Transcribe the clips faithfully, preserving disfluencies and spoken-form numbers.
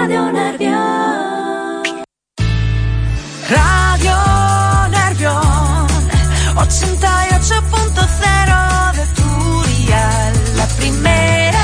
Radio Nervión. Radio Nervión, ochenta y ocho punto cero de tu dial, la primera.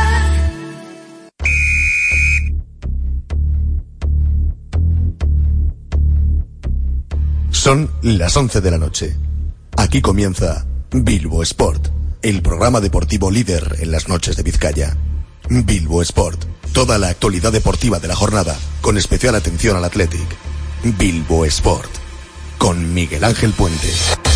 Son las once de la noche. Aquí comienza Bilbo Sport, el programa deportivo líder en las noches de Vizcaya. Bilbo Sport, toda la actualidad deportiva de la jornada, con especial atención al Athletic. Bilbo Sport, con Miguel Ángel Puente.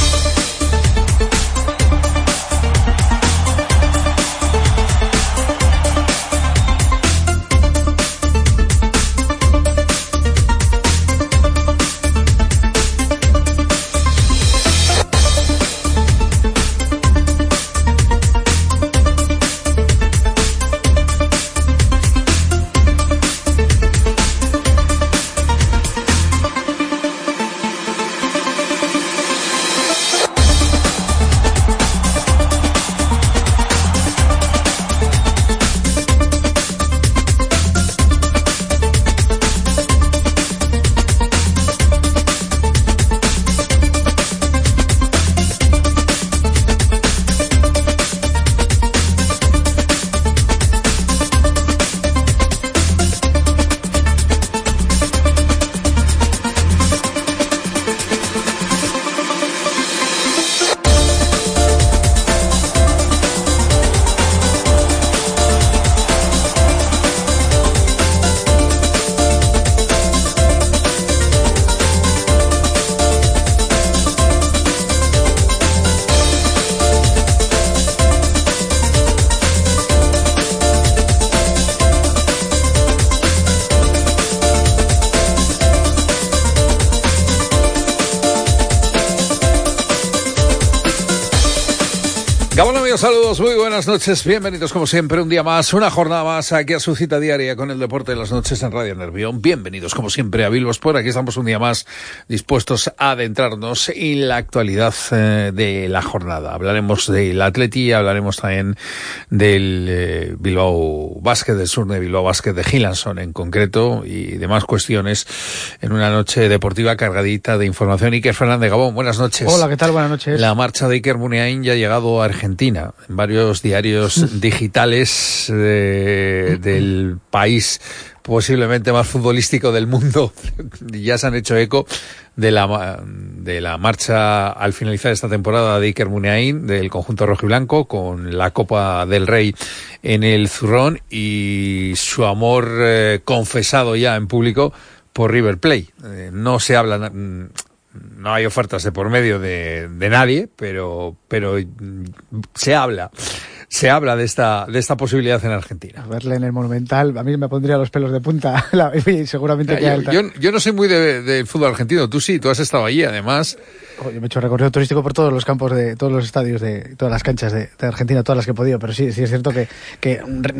Saludos, muy buenas noches, bienvenidos como siempre un día más, una jornada más aquí a su cita diaria con el deporte de las noches en Radio Nervión. Bienvenidos como siempre a Bilbo Sport, aquí estamos un día más dispuestos a adentrarnos en la actualidad eh, de la jornada. Hablaremos del Atleti, hablaremos también del eh, Bilbao Basket, del Surne Bilbao Basket de Gilanson en concreto y demás cuestiones en una noche deportiva cargadita de información. Iker Fernández Gabón, buenas noches. Hola, ¿qué tal? Buenas noches. La marcha de Iker Muniain ya ha llegado a Argentina. En varios diarios digitales eh, del país posiblemente más futbolístico del mundo ya se han hecho eco de la de la marcha al finalizar esta temporada de Iker Muniain del conjunto rojiblanco con la Copa del Rey en el zurrón y su amor eh, confesado ya en público por River Plate. Eh, no se habla No hay ofertas de por medio de, de nadie, pero, pero se habla, se habla de esta, de esta posibilidad en Argentina. Verle en el Monumental, a mí me pondría los pelos de punta, y seguramente que yo, yo, yo no soy muy del de fútbol argentino, tú sí, tú has estado allí además. Yo me he hecho recorrido turístico por todos los campos de todos los estadios de todas las canchas de, de Argentina, todas las que he podido, pero sí, sí es cierto que que,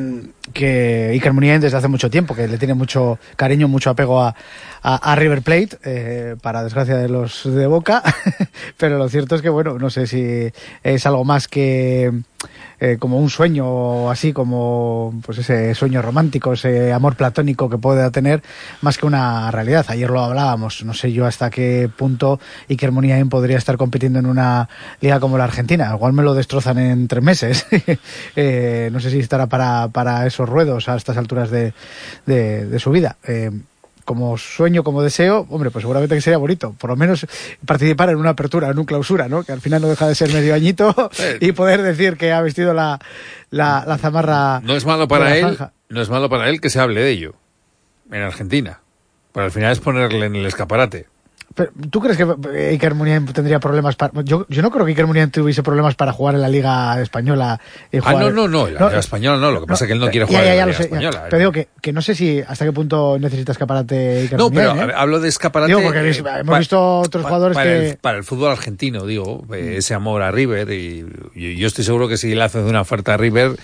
que Iker Muniain desde hace mucho tiempo que le tiene mucho cariño, mucho apego a, a, a River Plate, eh, para desgracia de los de Boca, pero lo cierto es que bueno, no sé si es algo más que eh, como un sueño, así como pues ese sueño romántico, ese amor platónico que pueda tener, más que una realidad. Ayer lo hablábamos, no sé yo hasta qué punto Iker Muniain podría estar compitiendo en una liga como la Argentina. Igual me lo destrozan en tres meses. eh, no sé si estará para, para esos ruedos a estas alturas de, de, de su vida. Eh, como sueño, como deseo, hombre, pues seguramente que sería bonito, por lo menos participar en una apertura, en una clausura, ¿no? Que al final no deja de ser medio añito y poder decir que ha vestido la, la, la zamarra. No es malo para él, no es malo para él que se hable de ello en Argentina, pero al final es ponerle en el escaparate. Pero, ¿tú crees que Iker Muniain tendría problemas para...? Yo, yo no creo que Iker Muniain tuviese problemas para jugar en la Liga Española. Y jugar... Ah, no, no, no, en la no, Liga Española no, lo que no, pasa es que él no quiere jugar ya, ya, ya en la Liga sé, Española. Ya. Pero digo que, que no sé si hasta qué punto necesita escaparate Iker no, Muniain. No, pero ¿eh? hablo de escaparate... Digo, porque hemos para, visto otros para, jugadores para que... El, para el fútbol argentino, digo, ese amor a River, y, y yo estoy seguro que si le hace una oferta a River...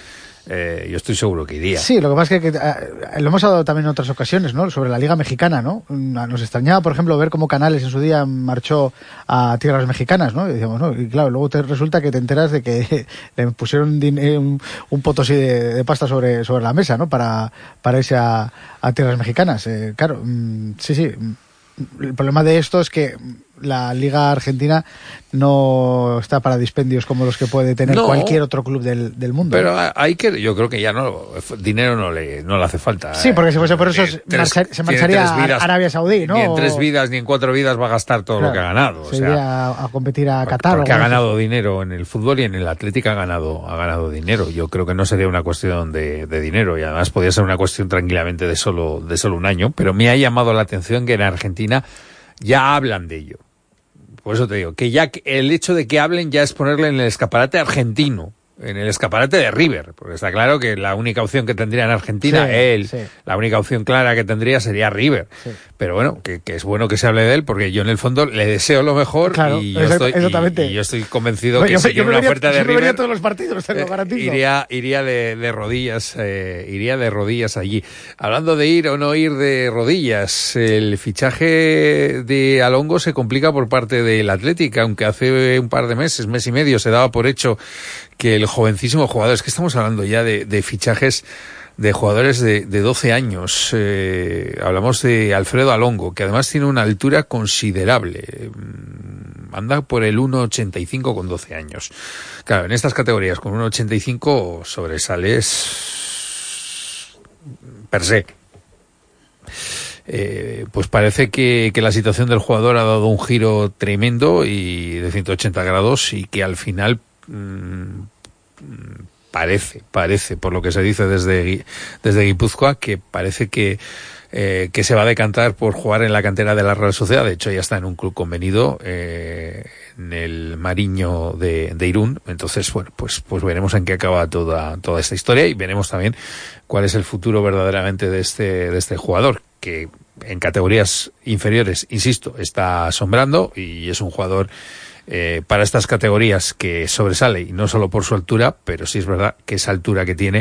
eh, yo estoy seguro que iría. Sí, lo que pasa es que, que eh, lo hemos hablado también en otras ocasiones, ¿no? Sobre la Liga Mexicana, ¿no? Nos extrañaba, por ejemplo, ver cómo Canales en su día marchó a tierras mexicanas, ¿no? Y decíamos, ¿no? Y claro, luego te resulta que te enteras de que le pusieron un, un potosí de, de pasta sobre, sobre la mesa, ¿no? Para, para irse a, a tierras mexicanas. Eh, claro, mm, sí, sí. El problema de esto es que la Liga Argentina no está para dispendios como los que puede tener no, cualquier otro club del, del mundo. Pero hay que, yo creo que ya no, dinero no le, no le hace falta. Sí, porque si fuese por eso tres, marchar, se marcharía a Arabia Saudí, ¿no? Ni en tres vidas ni en cuatro vidas va a gastar todo claro, lo que ha ganado. Se iría o sea, a, a competir a Qatar. Porque ha ganado eso. dinero en el fútbol y en el Atlético ha ganado, ha ganado dinero. Yo creo que no sería una cuestión de, de dinero y además podría ser una cuestión tranquilamente de solo, de solo un año. Pero me ha llamado la atención que en Argentina ya hablan de ello. Por eso te digo, que ya el hecho de que hablen ya es ponerle en el escaparate argentino, en el escaparate de River, porque está claro que la única opción que tendría en Argentina, sí, él, sí. la única opción clara que tendría sería River. Sí. Pero bueno, que, que es bueno que se hable de él, porque yo en el fondo le deseo lo mejor claro, y, yo estoy, y, y yo estoy convencido bueno, que yo, si quiere una vería, oferta de River, vería todos los partidos, te lo garantizo. iría, iría de, de rodillas, eh, iría de rodillas allí. Hablando de ir o no ir de rodillas, el fichaje de Alongo se complica por parte del Atlético, aunque hace un par de meses, mes y medio, se daba por hecho que el jovencísimo jugador, es que estamos hablando ya de, de fichajes de jugadores de, de doce años, eh, hablamos de Alfredo Alongo, que además tiene una altura considerable, anda por el uno ochenta y cinco con doce años. Claro, en estas categorías con uno ochenta y cinco sobresales per se. Eh, pues parece que, que la situación del jugador ha dado un giro tremendo y de ciento ochenta grados y que al final parece, parece, por lo que se dice desde, desde Guipúzcoa, que parece que, eh, que se va a decantar por jugar en la cantera de la Real Sociedad. De hecho, ya está en un club convenido, eh, en el Mariño de, de Irún. Entonces, bueno, pues, pues veremos en qué acaba toda, toda esta historia y veremos también cuál es el futuro verdaderamente de este, de este jugador, que en categorías inferiores, insisto, está asombrando y es un jugador Eh, para estas categorías que sobresale, y no solo por su altura, pero sí es verdad que esa altura que tiene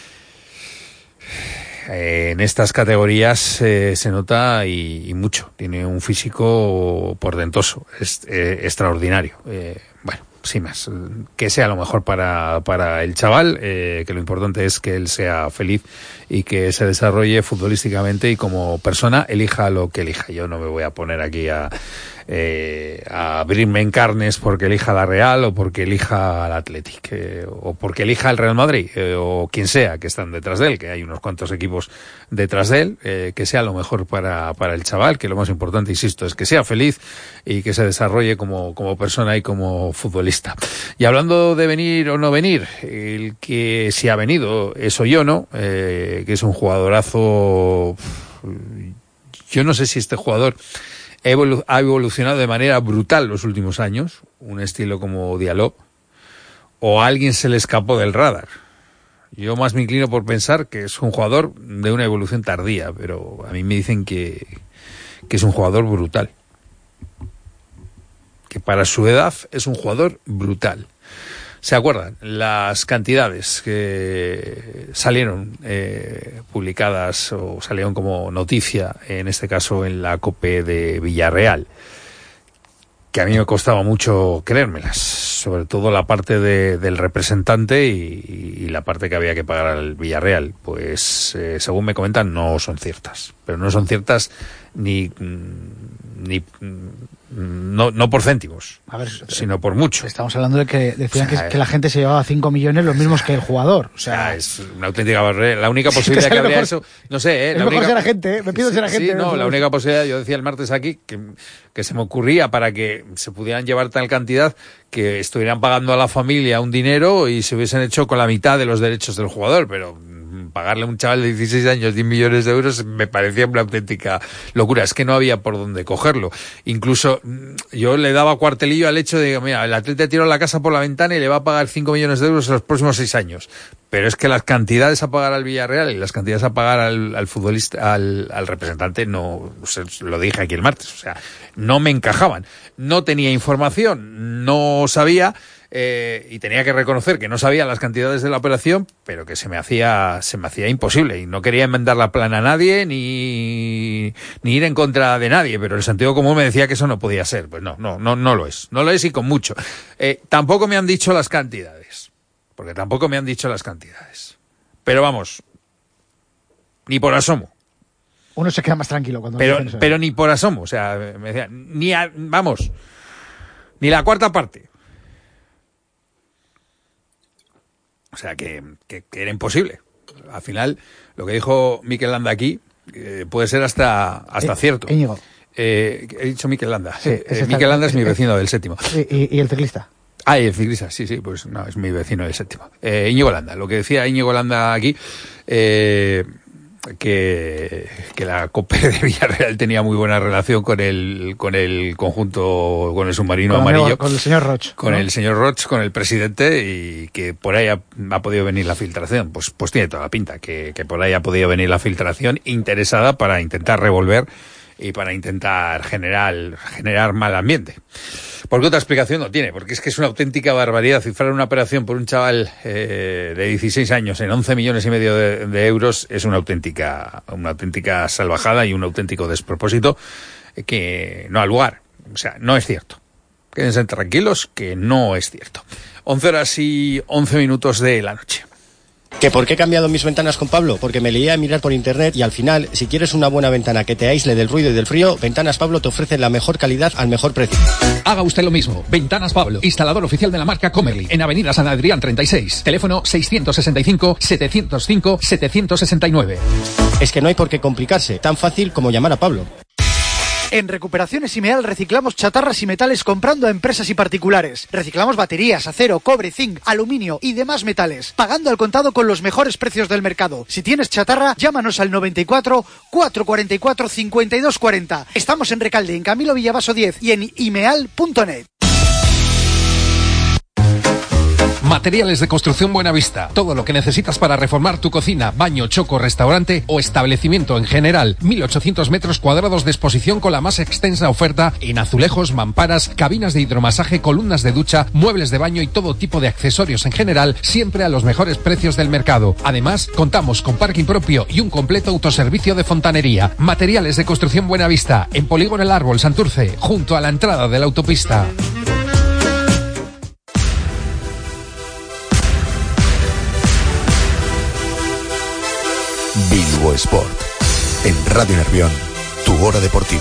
eh, en estas categorías eh, se nota y, y mucho. Tiene un físico portentoso, es eh, extraordinario. Eh, bueno, sin más, que sea lo mejor para, para el chaval, eh, que lo importante es que él sea feliz y que se desarrolle futbolísticamente y como persona elija lo que elija. Yo no me voy a poner aquí a Eh, a abrirme en carnes porque elija la Real o porque elija al Athletic eh, o porque elija el Real Madrid eh, o quien sea que están detrás de él, que hay unos cuantos equipos detrás de él, eh, que sea lo mejor para, para el chaval, que lo más importante, insisto, es que sea feliz y que se desarrolle como, como persona y como futbolista. Y hablando de venir o no venir, el que si ha venido es Oyono, eh, que es un jugadorazo. Yo no sé si este jugador ha evolucionado de manera brutal los últimos años, un estilo como Diallo, o a alguien se le escapó del radar. Yo más me inclino por pensar que es un jugador de una evolución tardía, pero a mí me dicen que, que es un jugador brutal. Que para su edad es un jugador brutal. ¿Se acuerdan? Las cantidades que salieron eh, publicadas o salieron como noticia, en este caso en la COPE de Villarreal, que a mí me costaba mucho creérmelas, sobre todo la parte de, del representante y, y la parte que había que pagar al Villarreal. Pues eh, según me comentan no son ciertas, pero no son ciertas ni... ni no no por céntimos, a ver, sino por mucho. Estamos hablando de que decían o sea, que, que la gente se llevaba cinco millones los mismos que el jugador. O sea, es una auténtica barrera. La única posibilidad que, que habría mejor, eso, no sé, ¿eh? Es la mejor única, ser agente, ¿eh? Me pido sí, ser agente. Sí, no, la única posibilidad, yo decía el martes aquí, que, que se me ocurría para que se pudieran llevar tal cantidad que estuvieran pagando a la familia un dinero y se hubiesen hecho con la mitad de los derechos del jugador, pero pagarle a un chaval de dieciséis años diez millones de euros me parecía una auténtica locura. Es que no había por dónde cogerlo. Incluso yo le daba cuartelillo al hecho de, mira, el Atleta tiró la casa por la ventana y le va a pagar cinco millones de euros en los próximos seis años. Pero es que las cantidades a pagar al Villarreal y las cantidades a pagar al, al futbolista, al, al representante, no, lo dije aquí el martes, o sea, no me encajaban. No tenía información, no sabía, Eh, y tenía que reconocer que no sabía las cantidades de la operación, pero que se me hacía se me hacía imposible y no quería enmendar la plana a nadie ni, ni ir en contra de nadie, pero el sentido común me decía que eso no podía ser. Pues no, no, no, no lo es, no lo es y con mucho. Eh, tampoco me han dicho las cantidades, porque tampoco me han dicho las cantidades. Pero vamos, ni por asomo. Uno se queda más tranquilo cuando pero, dicen eso. Pero ni por asomo, o sea, me decía, ni a, vamos, ni la cuarta parte. O sea, que, que, que era imposible. Al final, lo que dijo Mikel Landa aquí eh, puede ser hasta, hasta eh, cierto. Íñigo. Eh, he dicho Mikel Landa. Sí, eh, Mikel Landa es mi vecino del séptimo. Y, y, y el ciclista. Ah, y el ciclista, sí, sí, pues no, es mi vecino del séptimo. Eh, Íñigo Landa. Lo que decía Íñigo Landa aquí, eh, que, que la COPE de Villarreal tenía muy buena relación con el con el conjunto, con el submarino con amarillo. Amigo, con el señor Roch. Con ¿no? el señor Roch, con el presidente, y que por ahí ha, ha podido venir la filtración. Pues, pues tiene toda la pinta, que, que por ahí ha podido venir la filtración interesada para intentar revolver y para intentar generar, generar mal ambiente. Porque otra explicación no tiene, porque es que es una auténtica barbaridad cifrar una operación por un chaval eh, de dieciséis años en once millones y medio de, de euros es una auténtica, una auténtica salvajada y un auténtico despropósito que no ha lugar. O sea, no es cierto. Quédense tranquilos que no es cierto. once horas y once minutos de la noche. ¿Que por qué he cambiado mis ventanas con Pablo? Porque me leía a mirar por internet y al final, si quieres una buena ventana que te aísle del ruido y del frío, Ventanas Pablo te ofrece la mejor calidad al mejor precio. Haga usted lo mismo. Ventanas Pablo, instalador oficial de la marca Comerly, en Avenida San Adrián treinta y seis. Teléfono seiscientos sesenta y cinco, setecientos cinco, setecientos sesenta y nueve. Es que no hay por qué complicarse, tan fácil como llamar a Pablo. En Recuperaciones Imeal reciclamos chatarras y metales comprando a empresas y particulares. Reciclamos baterías, acero, cobre, zinc, aluminio y demás metales, pagando al contado con los mejores precios del mercado. Si tienes chatarra, llámanos al noventa y cuatro, cuatrocientos cuarenta y cuatro, cincuenta y dos cuarenta. Estamos en Recalde, en Camilo Villavaso diez y en imeal punto net. Materiales de Construcción Buenavista. Todo lo que necesitas para reformar tu cocina, baño, choco, restaurante o establecimiento en general. mil ochocientos metros cuadrados de exposición con la más extensa oferta en azulejos, mamparas, cabinas de hidromasaje, columnas de ducha, muebles de baño y todo tipo de accesorios en general, siempre a los mejores precios del mercado. Además, contamos con parking propio y un completo autoservicio de fontanería. Materiales de Construcción Buenavista, en Polígono El Árbol, Santurce, junto a la entrada de la autopista. Bilbo Sport, en Radio Nervión, tu hora deportiva.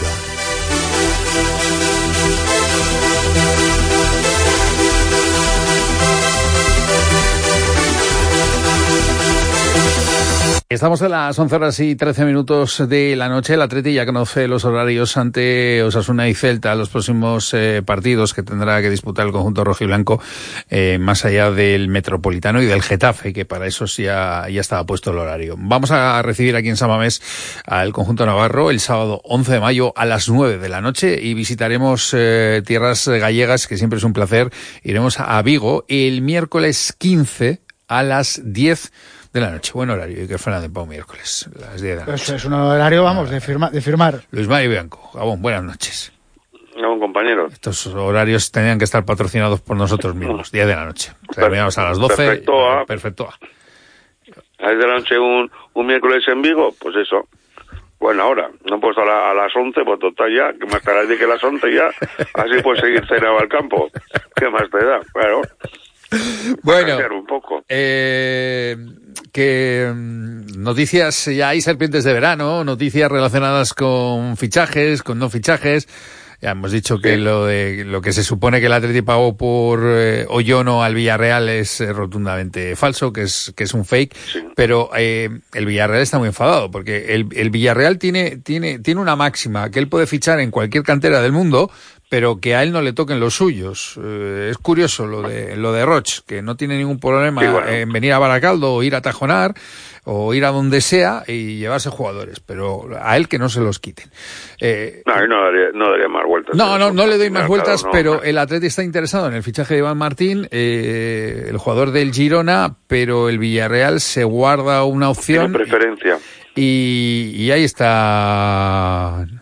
Estamos en las once horas y trece minutos de la noche. El Atleti ya conoce los horarios ante Osasuna y Celta, los próximos eh, partidos que tendrá que disputar el conjunto rojiblanco, eh, más allá del Metropolitano y del Getafe, que para eso ya, ya estaba puesto el horario. Vamos a recibir aquí en San Mamés al conjunto navarro el sábado once de mayo a las nueve de la noche y visitaremos eh, tierras gallegas, que siempre es un placer. Iremos a Vigo el miércoles quince a las diez de la noche. Buen horario, y que Fernández Pau miércoles, las diez de la noche. Pues es un horario, vamos, de, firma, de firmar. Luis Mari Bianco, Gabón, buenas noches. No, compañero. Estos horarios tenían que estar patrocinados por nosotros mismos, diez de la noche. Terminamos a las doce. Perfecto. A, perfecto. A las diez de la noche un, un miércoles en Vigo, pues eso. Bueno, ahora, no puedo estar a, a las once, pues total ya, que más tarde que las once ya, así puedes seguir cenado al campo. ¿Qué más te da? Claro. Bueno, un poco. Eh, que noticias, ya hay serpientes de verano, noticias relacionadas con fichajes, con no fichajes. Ya hemos dicho que sí. lo de lo que se supone que el Atleti pagó por eh, Oyono al Villarreal es eh, rotundamente falso, que es que es un fake, sí. pero eh, el Villarreal está muy enfadado porque el, el Villarreal tiene tiene tiene una máxima que él puede fichar en cualquier cantera del mundo, pero que a él no le toquen los suyos. Eh, es curioso lo de lo de Roch, que no tiene ningún problema sí, bueno. en venir a Baracaldo o ir a Tajonar o ir a donde sea y llevarse jugadores, pero a él que no se los quiten. Eh, no, no daría, no daría más vueltas. No, no, no le doy más vueltas, claro, no, pero no. el Atleti está interesado en el fichaje de Iván Martín, eh, el jugador del Girona, pero el Villarreal se guarda una opción. Tiene preferencia. Y, y ahí está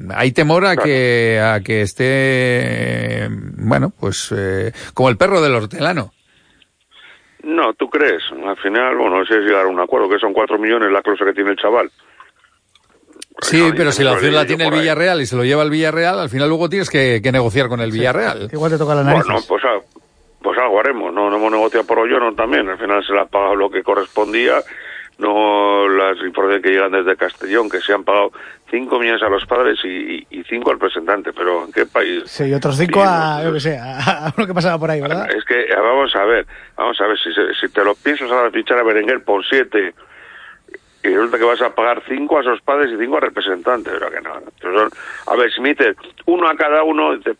hay temor a que a que esté, bueno, pues eh, como el perro del hortelano. No, ¿tú crees? Al final, bueno, no sé si llegar a un acuerdo, que son cuatro millones la cláusula que tiene el chaval. Sí, no, pero si la opción la tiene el por ahí. Villarreal y se lo lleva el Villarreal, al final luego tienes que, que negociar con el Sí. Villarreal. Igual te toca la nariz. Bueno, pues, a- pues algo haremos. No, no hemos negociado por Oyono también. Al final se le ha pagado lo que correspondía. No las informaciones que llegan desde Castellón, que se han pagado cinco millones a los padres y, y, y cinco al presentante. Pero ¿en qué país? Sí, y otros cinco vivimos? a, yo que sé, a, a uno que pasaba por ahí, ¿verdad? Es que, vamos a ver, vamos a ver, si, se- si te lo piensas ahora fichar a Berenguer por siete y resulta que vas a pagar cinco a sus padres y cinco al representante, pero que no. no. Son, a ver, si me dices uno a cada uno, te,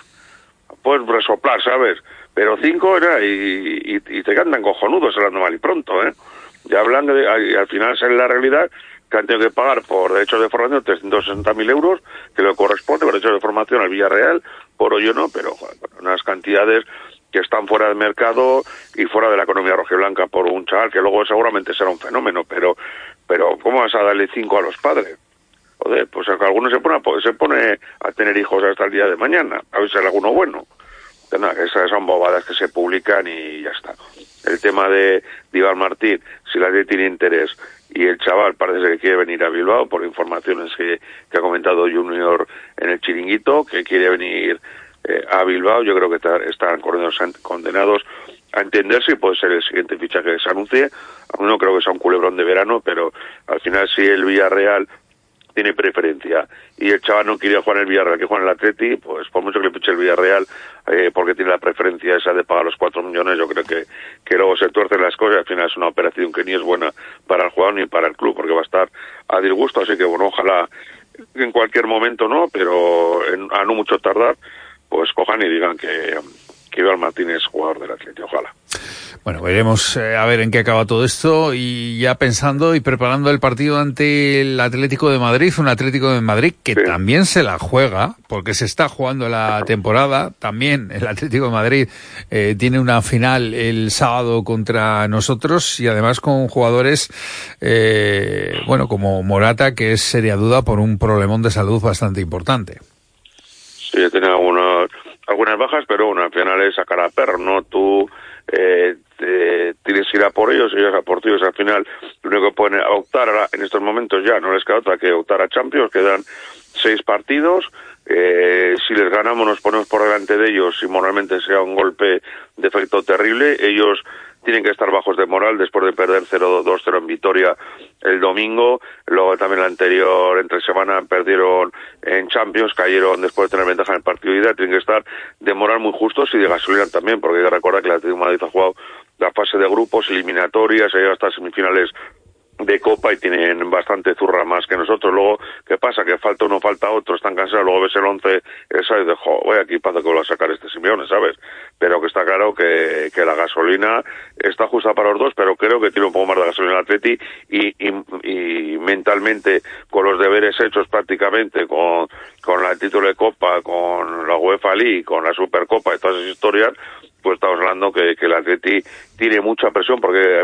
puedes resoplar, ¿sabes? Pero cinco era y, y, y te cantan cojonudos hablando mal y pronto, ¿eh? Ya hablan de, y al final sale la realidad que han tenido que pagar por derechos de formación trescientos sesenta mil euros, que le corresponde por derechos de formación al Villarreal, por hoyo no, pero joder, unas cantidades que están fuera del mercado y fuera de la economía rojiblanca por un chaval que luego seguramente será un fenómeno, pero pero ¿cómo vas a darle cinco a los padres? Joder, pues alguno se pone a, se pone a tener hijos hasta el día de mañana, a ver si hay alguno bueno. Nada, esas son bobadas que se publican y ya está. El tema de, de Iván Martín, si la ley tiene interés y el chaval parece que quiere venir a Bilbao, por informaciones que, que ha comentado Junior en el chiringuito, que quiere venir eh, a Bilbao, yo creo que está, están condenados a entenderse y puede ser el siguiente fichaje que se anuncie. No creo que sea un culebrón de verano, pero al final si el Villarreal tiene preferencia y el chaval no quiere jugar en el Villarreal, que juega en el Atleti, pues por mucho que le piche el Villarreal, eh, porque tiene la preferencia esa de pagar los cuatro millones, yo creo que, que luego se tuercen las cosas y al final es una operación que ni es buena para el jugador ni para el club, porque va a estar a disgusto, así que bueno, ojalá en cualquier momento no, pero en, a no mucho tardar, pues cojan y digan que, que Iván Martín es jugador del Atleti, ojalá. Bueno, veremos eh, a ver en qué acaba todo esto y ya pensando y preparando el partido ante el Atlético de Madrid, un Atlético de Madrid que Sí. también se la juega porque se está jugando la temporada. También el Atlético de Madrid eh, tiene una final el sábado contra nosotros y además con jugadores, eh, bueno, como Morata, que es seria duda por un problemón de salud bastante importante. Sí, tiene algunas, algunas bajas, pero bueno, al final es sacar a perro, ¿no? Tú eh, te, tienes que ir a por ellos, ellos a por ti, al final lo único que pueden optar ahora, en estos momentos ya no les queda otra que optar a Champions, quedan seis partidos, eh, si les ganamos nos ponemos por delante de ellos y moralmente sea un golpe de efecto terrible, ellos tienen que estar bajos de moral después de perder cero dos cero en Vitoria el domingo, luego también la anterior entre semana perdieron en Champions, cayeron después de tener ventaja en el partido de ida, tienen que estar de moral muy justos y de gasolina también, porque hay que recordar que el Atlético de Madrid ha jugado la fase de grupos, eliminatorias, ha llegado hasta semifinales de Copa y tienen bastante zurra más que nosotros. Luego, ¿qué pasa? Que falta uno, falta otro, están cansados, luego ves el once, ¿sabes? De, jo, voy aquí para que vuelva a sacar este Simeone, ¿sabes? Pero que está claro que, que la gasolina está justa para los dos, pero creo que tiene un poco más de gasolina el Atleti y, y, y mentalmente, con los deberes hechos prácticamente, con, con el título de Copa, con la UEFA League, con la Supercopa y todas esas historias, pues estamos hablando que, que el Atleti tiene mucha presión porque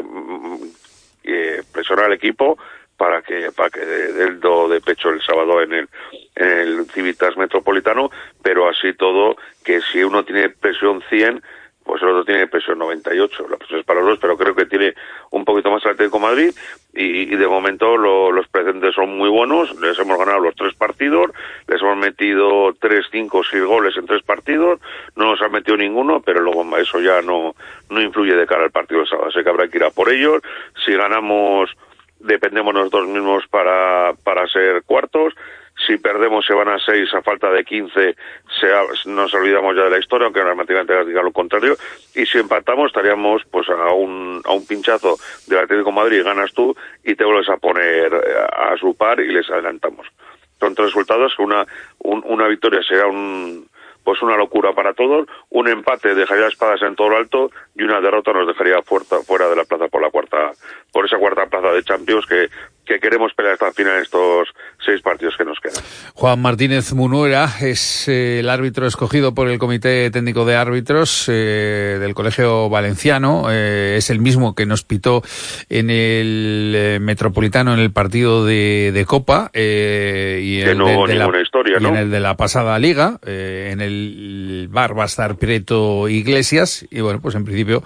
eh, presiona al equipo para que para que dé el do de pecho el sábado en el en el Civitas Metropolitano, pero así todo que si uno tiene presión cien, pues el otro tiene presión noventa y ocho, la presión es para los dos, pero creo que tiene un poquito más el Atlético de Madrid y, y de momento lo, los precedentes son muy buenos, les hemos ganado los tres partidos, les hemos metido tres, cinco, seis goles en tres partidos, no nos han metido ninguno, pero luego eso ya no, no influye de cara al partido del sábado, así que habrá que ir a por ellos, si ganamos dependemos nosotros mismos para, para ser cuartos, si perdemos se van a seis a falta de quince, se, nos olvidamos ya de la historia, aunque matemáticamente diga lo contrario, y si empatamos estaríamos pues a un, a un pinchazo del Atlético de Madrid, ganas tú y te vuelves a poner a, a su par y les adelantamos. Son tres resultados, una, un, una victoria será un pues una locura para todos, un empate dejaría espadas en todo lo alto y una derrota nos dejaría fuera, fuera de la plaza por la cuarta, por esa cuarta plaza de Champions que que queremos pelear hasta el final en estos seis partidos que nos quedan. Juan Martínez Munuera es eh, el árbitro escogido por el Comité Técnico de Árbitros eh, del Colegio Valenciano. Eh, es el mismo que nos pitó en el eh, Metropolitano en el partido de, de Copa. Eh, y que el no de, hubo de ninguna la, historia, ¿no? Y en el de la pasada Liga. Eh, en el bar va a estar Prieto Iglesias. Y bueno, pues en principio...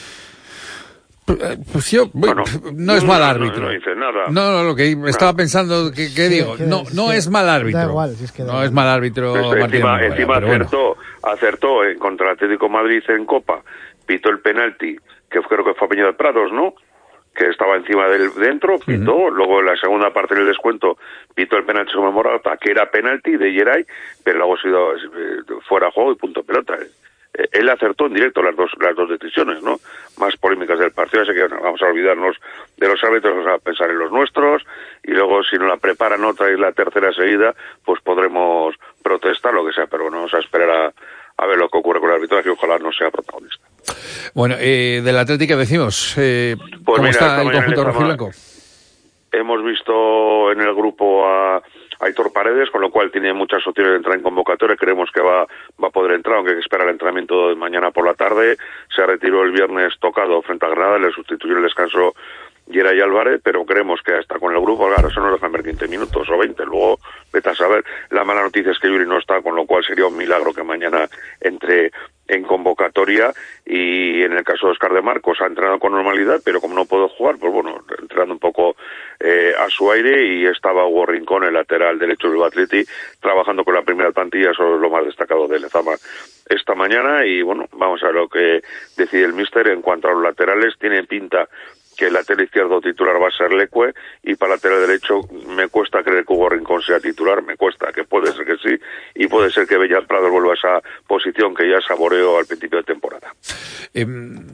Pues yo, bueno, no es mal árbitro. No, no dice nada. No, no, lo que estaba pensando, ¿qué, qué Sí, digo? que, No, no que, es mal árbitro. Da igual, si es que da no igual. es mal árbitro. Pues, encima Martín, encima pero acertó, bueno. acertó en contra el Atlético de Madrid en Copa, pitó el penalti, que creo que fue a Peña de Prados, ¿no? Que estaba encima del dentro, pitó, uh-huh. Luego en la segunda parte del descuento pitó el penalti sobre Morata, que era penalti de Geray, pero luego ha sido eh, fuera de juego y punto pelota. Eh. Él acertó en directo las dos las dos decisiones, ¿no? Más polémicas del partido, así que bueno, vamos a olvidarnos de los árbitros, vamos a pensar en los nuestros, y luego si no la preparan otra y la tercera seguida, pues podremos protestar, lo que sea, pero bueno, vamos a esperar a, a ver lo que ocurre con el arbitraje y ojalá no sea protagonista. Bueno, eh, del Atlético decimos, eh, pues ¿cómo mira, está el conjunto rojiblanco? Hemos visto en el grupo a Aitor Paredes, con lo cual tiene muchas opciones de entrar en convocatoria. Creemos que va va a poder entrar, aunque hay que esperar el entrenamiento de mañana por la tarde. Se retiró el viernes tocado frente a Granada, le sustituyó el descanso Geray Álvarez, pero creemos que hasta con el grupo, claro, eso nos dejan ver quince minutos o veinte. Luego, vete a saber. La mala noticia es que Yuri no está, con lo cual sería un milagro que mañana entre en convocatoria. Y en el caso de Óscar de Marcos ha entrenado con normalidad, pero como no puedo jugar, pues bueno, entrenando un poco eh, a su aire, y estaba Hugo Rincón, el lateral derecho del Atleti, trabajando con la primera plantilla. Eso es lo más destacado de Lezama esta mañana. Y bueno, vamos a ver lo que decide el míster en cuanto a los laterales. Tiene pinta que el lateral izquierdo titular va a ser Leque, y para el lateral derecho me cuesta creer que Hugo Rincón sea titular, me cuesta, que puede ser que sí, y puede ser que Bellas Prado vuelva a esa posición que ya saboreó al principio de temporada. Eh,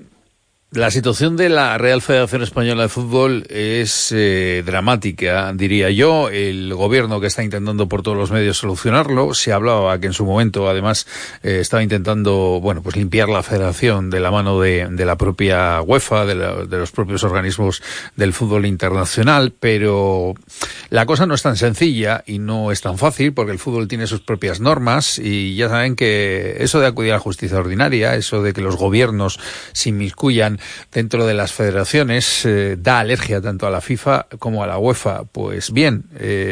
la situación de la Real Federación Española de Fútbol es eh, dramática, diría yo. El gobierno, que está intentando por todos los medios solucionarlo, se hablaba que en su momento además eh, estaba intentando, bueno, pues limpiar la federación de la mano de, de la propia UEFA, de, la, de los propios organismos del fútbol internacional, pero la cosa no es tan sencilla y no es tan fácil, porque el fútbol tiene sus propias normas, y ya saben que eso de acudir a la justicia ordinaria, eso de que los gobiernos se inmiscuyan dentro de las federaciones, eh, da alergia tanto a la FIFA como a la UEFA. Pues bien,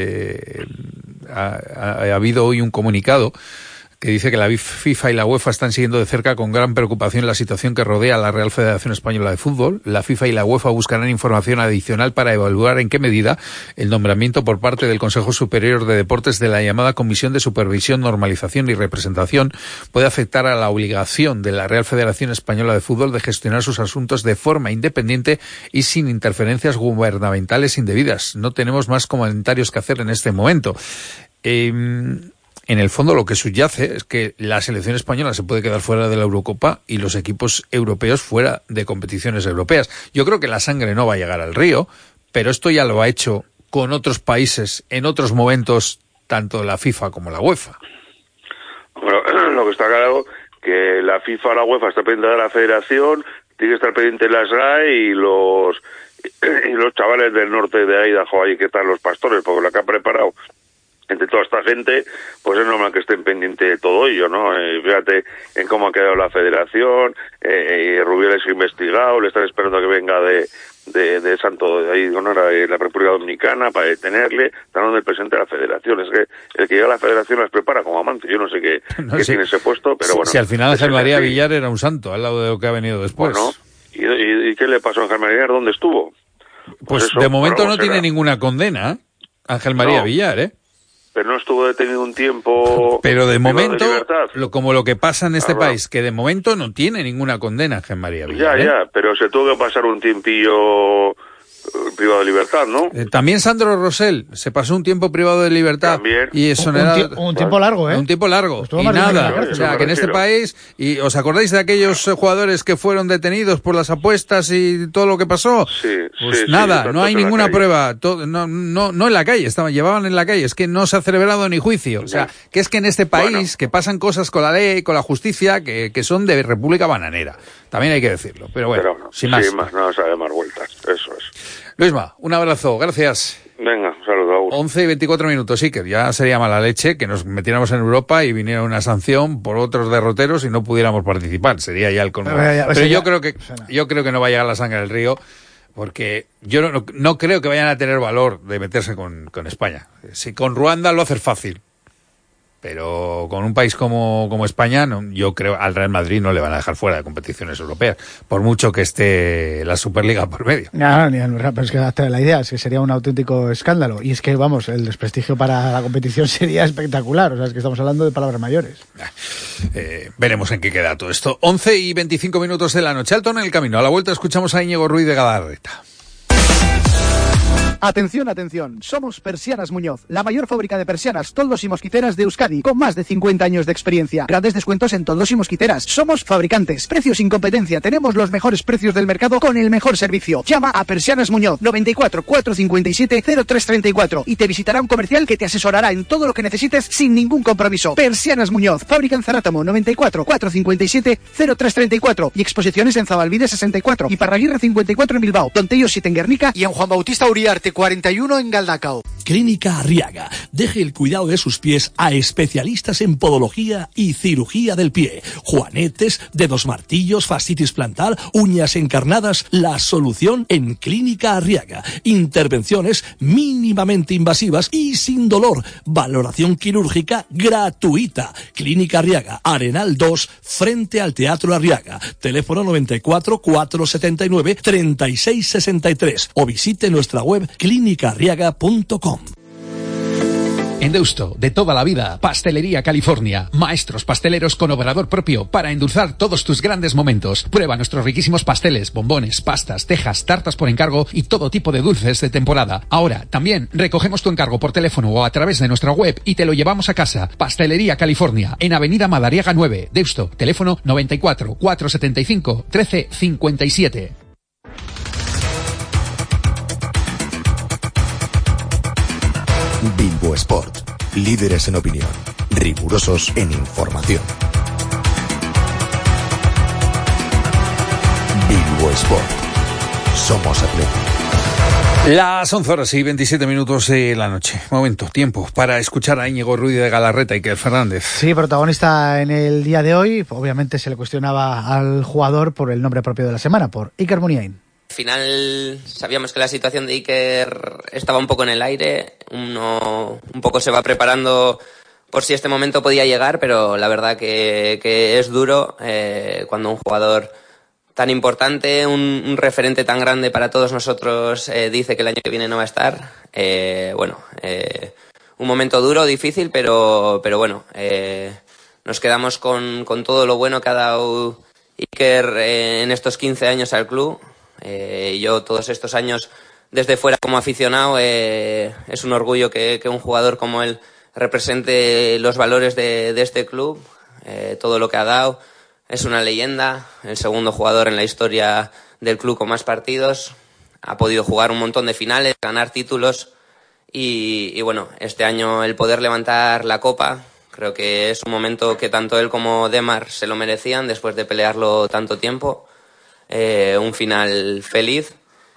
eh, ha, ha, ha habido hoy un comunicado que dice que la FIFA y la UEFA están siguiendo de cerca con gran preocupación la situación que rodea a la Real Federación Española de Fútbol. La FIFA y la UEFA buscarán información adicional para evaluar en qué medida el nombramiento por parte del Consejo Superior de Deportes de la llamada Comisión de Supervisión, Normalización y Representación puede afectar a la obligación de la Real Federación Española de Fútbol de gestionar sus asuntos de forma independiente y sin interferencias gubernamentales indebidas. No tenemos más comentarios que hacer en este momento. Eh, En el fondo, lo que subyace es que la selección española se puede quedar fuera de la Eurocopa y los equipos europeos fuera de competiciones europeas. Yo creo que la sangre no va a llegar al río, pero esto ya lo ha hecho con otros países en otros momentos, tanto la FIFA como la UEFA. Bueno, lo que está claro que la FIFA o la UEFA está pendiente de la Federación, tiene que estar pendiente de la S G A E y los y los chavales del norte de Idaho, ahí que están los pastores, porque lo que han preparado entre toda esta gente, pues es normal que estén pendientes de todo ello, ¿no? Eh, fíjate en cómo ha quedado la federación, eh, eh, Rubiales ha investigado, le están esperando a que venga de, de, de Santo, de ahí, ¿no? de la República Dominicana, para detenerle, están donde el presidente de la federación. Es que el que llega a la federación las prepara como amante, yo no sé qué, no, qué sí. tiene ese puesto, pero sí, bueno. Si al final Ángel María así. Villar era un santo, al lado de lo que ha venido después. Bueno, ¿y, y, y qué le pasó a Ángel María Villar? ¿Dónde estuvo? Pues, pues eso, de momento no será. tiene ninguna condena, ¿eh? Ángel María no. Villar, ¿eh? Pero no estuvo detenido un tiempo. Pero de momento, de lo, como lo que pasa en este ah, país, que de momento no tiene ninguna condena Ángel María Villar. Ya, ¿eh? ya, pero se tuvo que pasar un tiempillo privado de libertad, ¿no? Eh, también Sandro Rosell se pasó un tiempo privado de libertad. También. Y eso un, no era... un, tiempo, un tiempo largo, ¿eh? Un tiempo largo. Estuvo Y más de un año en nada. la cárcel. O sea, que en este refiero. país... ¿Y os acordáis de aquellos eh, jugadores que fueron detenidos por las apuestas y todo lo que pasó? Sí, Pues sí, nada, sí, no hay en la ninguna calle. prueba. Todo, no, no, no en la calle, estaban, llevaban en la calle. Es que no se ha celebrado ni juicio. O sea, Ya. que es que en este país Bueno. que pasan cosas con la ley, con la justicia, que, que son de república bananera. También hay que decirlo. Pero bueno, Pero no, sin más. sin más, no sabe más vueltas, eso es. Luisma, un abrazo, gracias. Venga, un saludo, Agur. once y veinticuatro minutos, Iker. Ya sería mala leche que nos metiéramos en Europa y viniera una sanción por otros derroteros y no pudiéramos participar. Sería ya el colmo. Pero, ya, Pero yo, ya, creo que, yo creo que no va a llegar la sangre del río, porque yo no, no creo que vayan a tener valor de meterse con, con España. Si con Ruanda lo haces fácil, pero con un país como, como España, no, yo creo al Real Madrid no le van a dejar fuera de competiciones europeas, por mucho que esté la Superliga por medio. No, ni no, pero es que hazte la idea, es que sería un auténtico escándalo. Y es que, vamos, el desprestigio para la competición sería espectacular. O sea, es que estamos hablando de palabras mayores. Eh, veremos en qué queda todo esto. once y veinticinco minutos de la noche. Alto en el camino. A la vuelta escuchamos a Íñigo Ruiz de Galarreta. Atención, atención, somos Persianas Muñoz, la mayor fábrica de persianas, toldos y mosquiteras de Euskadi, con más de cincuenta años de experiencia. Grandes descuentos en toldos y mosquiteras. Somos fabricantes, precios sin competencia, tenemos los mejores precios del mercado con el mejor servicio. Llama a Persianas Muñoz, noventa y cuatro, cuatrocientos cincuenta y siete, cero tres treinta y cuatro y te visitará un comercial que te asesorará en todo lo que necesites sin ningún compromiso. Persianas Muñoz, fábrica en Zarátamo, noventa y cuatro, cuatrocientos cincuenta y siete, cero tres treinta y cuatro y exposiciones en Zabalbide sesenta y cuatro y Parraguirre cincuenta y cuatro en Bilbao, Tontello siete en Guernica y en Juan Bautista Uriarte cuarenta y uno en Galdacao. Clínica Arriaga. Deje el cuidado de sus pies a especialistas en podología y cirugía del pie. Juanetes, dedos martillos, fascitis plantar, uñas encarnadas. La solución en Clínica Arriaga. Intervenciones mínimamente invasivas y sin dolor. Valoración quirúrgica gratuita. Clínica Arriaga, Arenal dos, frente al Teatro Arriaga. Teléfono noventa y cuatro, cuatrocientos setenta y nueve, treinta y seis sesenta y tres o visite nuestra web clínica arriaga punto com. En Deusto, de toda la vida, Pastelería California. Maestros pasteleros con obrador propio para endulzar todos tus grandes momentos. Prueba nuestros riquísimos pasteles, bombones, pastas, tejas, tartas por encargo y todo tipo de dulces de temporada. Ahora, también recogemos tu encargo por teléfono o a través de nuestra web y te lo llevamos a casa. Pastelería California, en Avenida Madariaga nueve, Deusto. Teléfono noventa y cuatro, cuatrocientos setenta y cinco, trece cincuenta y siete. Bilbo Sport, líderes en opinión, rigurosos en información. Bilbo Sport, somos atletas. Las once horas y veintisiete minutos de la noche. Momento, tiempo para escuchar a Íñigo Ruiz de Galarreta y Iker Fernández. Sí, protagonista en el día de hoy. Obviamente se le cuestionaba al jugador por el nombre propio de la semana, por Iker Muniain. Al final sabíamos que la situación de Iker estaba un poco en el aire, uno un poco se va preparando por si este momento podía llegar, pero la verdad que, que es duro eh, cuando un jugador tan importante, un, un referente tan grande para todos nosotros eh, dice que el año que viene no va a estar. Eh, bueno, eh, un momento duro, difícil, pero, pero bueno, eh, nos quedamos con, con todo lo bueno que ha dado Iker eh, en estos quince años al club. Eh, yo todos estos años desde fuera como aficionado eh, es un orgullo que, que un jugador como él represente los valores de, de este club, eh, todo lo que ha dado. Es una leyenda, el segundo jugador en la historia del club con más partidos, ha podido jugar un montón de finales, ganar títulos y, y bueno, este año el poder levantar la copa, creo que es un momento que tanto él como Demar se lo merecían después de pelearlo tanto tiempo. Eh, un final feliz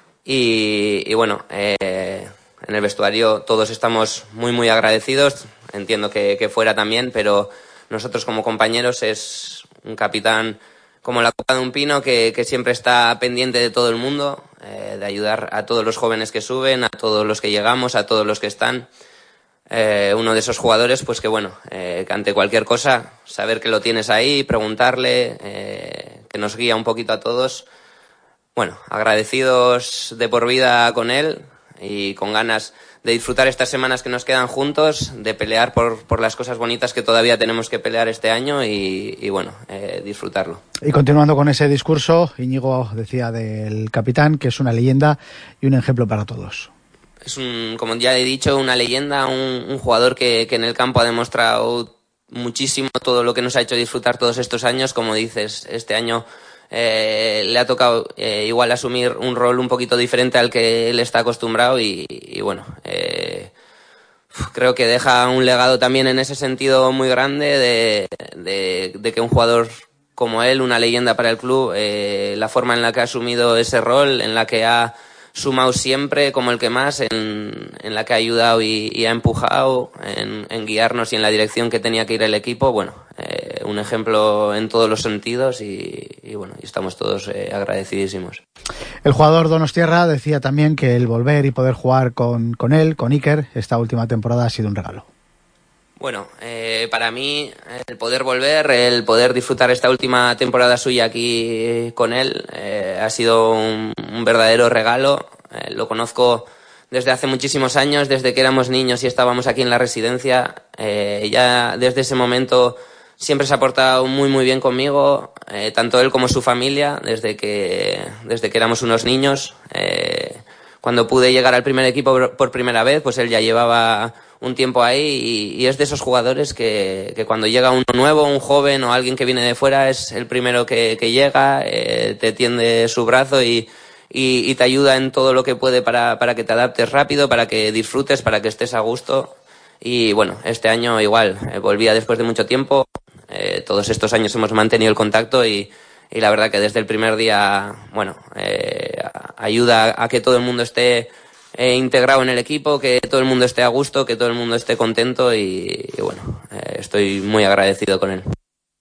y, y bueno, eh, en el vestuario todos estamos muy muy agradecidos, entiendo que, que fuera también, pero nosotros como compañeros es un capitán como la copa de un pino que, que siempre está pendiente de todo el mundo, eh, de ayudar a todos los jóvenes que suben, a todos los que llegamos, a todos los que están. Eh, uno de esos jugadores, pues que bueno, eh, que ante cualquier cosa, saber que lo tienes ahí, preguntarle, eh, que nos guía un poquito a todos. Bueno, agradecidos de por vida con él y con ganas de disfrutar estas semanas que nos quedan juntos, de pelear por, por las cosas bonitas que todavía tenemos que pelear este año y, y bueno, eh, disfrutarlo. Y continuando con ese discurso, Íñigo decía del capitán que es una leyenda y un ejemplo para todos. Es un, como ya he dicho, una leyenda, un, un jugador que, que en el campo ha demostrado muchísimo todo lo que nos ha hecho disfrutar todos estos años. Como dices, este año eh, le ha tocado eh, igual asumir un rol un poquito diferente al que él está acostumbrado y, y bueno, eh, creo que deja un legado también en ese sentido muy grande de, de, de que un jugador como él, una leyenda para el club, eh, la forma en la que ha asumido ese rol, en la que ha sumado siempre como el que más, en, en la que ha ayudado y, y ha empujado, en, en guiarnos y en la dirección que tenía que ir el equipo. Bueno, eh, un ejemplo en todos los sentidos y, y bueno, y estamos todos eh, agradecidísimos. El jugador donostiarra decía también que el volver y poder jugar con, con él, con Iker, esta última temporada ha sido un regalo. Bueno, eh, para mí el poder volver, el poder disfrutar esta última temporada suya aquí con él eh, ha sido un, un verdadero regalo. Eh, lo conozco desde hace muchísimos años, desde que éramos niños y estábamos aquí en la residencia. Eh, ya desde ese momento siempre se ha portado muy muy bien conmigo, eh, tanto él como su familia, desde que, desde que éramos unos niños. Eh, cuando pude llegar al primer equipo por, por primera vez, pues él ya llevaba un tiempo ahí y, y es de esos jugadores que, que cuando llega uno nuevo, un joven o alguien que viene de fuera, es el primero que, que llega, eh, te tiende su brazo y, y, y te ayuda en todo lo que puede para, para que te adaptes rápido, para que disfrutes, para que estés a gusto. Y bueno, este año igual, eh, volvía después de mucho tiempo, eh, todos estos años hemos mantenido el contacto y, y la verdad que desde el primer día, bueno, eh, ayuda a que todo el mundo esté eh, integrado en el equipo, que todo el mundo esté a gusto, que todo el mundo esté contento y, y bueno, eh, estoy muy agradecido con él.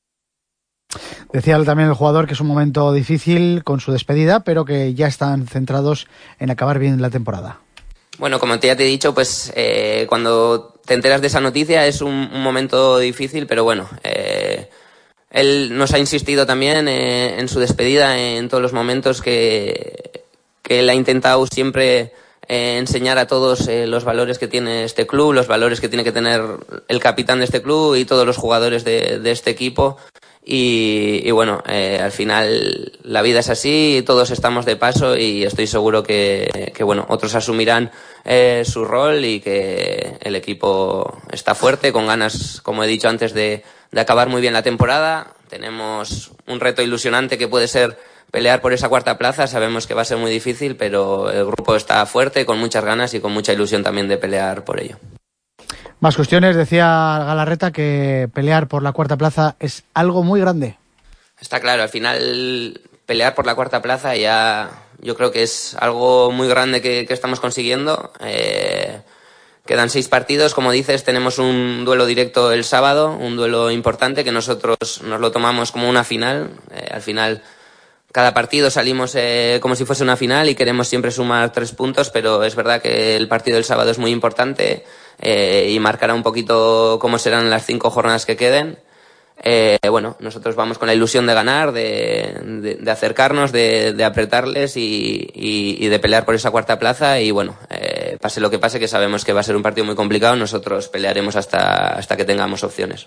Decía también el jugador que es un momento difícil con su despedida, pero que ya están centrados en acabar bien la temporada. Bueno, como ya te he dicho, pues eh, cuando te enteras de esa noticia es un, un momento difícil, pero bueno, eh, él nos ha insistido también eh, en su despedida, en todos los momentos que, que él ha intentado siempre eh, enseñar a todos eh, los valores que tiene este club, los valores que tiene que tener el capitán de este club y todos los jugadores de, de este equipo. Y, y bueno, eh, al final la vida es así, todos estamos de paso y estoy seguro que, que bueno, otros asumirán eh, su rol y que el equipo está fuerte, con ganas, como he dicho antes, de, de acabar muy bien la temporada. Tenemos un reto ilusionante que puede ser pelear por esa cuarta plaza, sabemos que va a ser muy difícil, pero el grupo está fuerte, con muchas ganas y con mucha ilusión también de pelear por ello. Más cuestiones, decía Galarreta que pelear por la cuarta plaza es algo muy grande. Está claro, al final pelear por la cuarta plaza ya yo creo que es algo muy grande que, que estamos consiguiendo. Eh, quedan seis partidos, como dices, tenemos un duelo directo el sábado, un duelo importante que nosotros nos lo tomamos como una final. Eh, al final cada partido salimos eh, como si fuese una final y queremos siempre sumar tres puntos, pero es verdad que el partido del sábado es muy importante eh, y marcará un poquito cómo serán las cinco jornadas que queden. Eh, bueno, nosotros vamos con la ilusión de ganar, de, de, de acercarnos, de, de apretarles y, y, y de pelear por esa cuarta plaza y bueno, eh, pase lo que pase, que sabemos que va a ser un partido muy complicado, nosotros pelearemos hasta, hasta que tengamos opciones.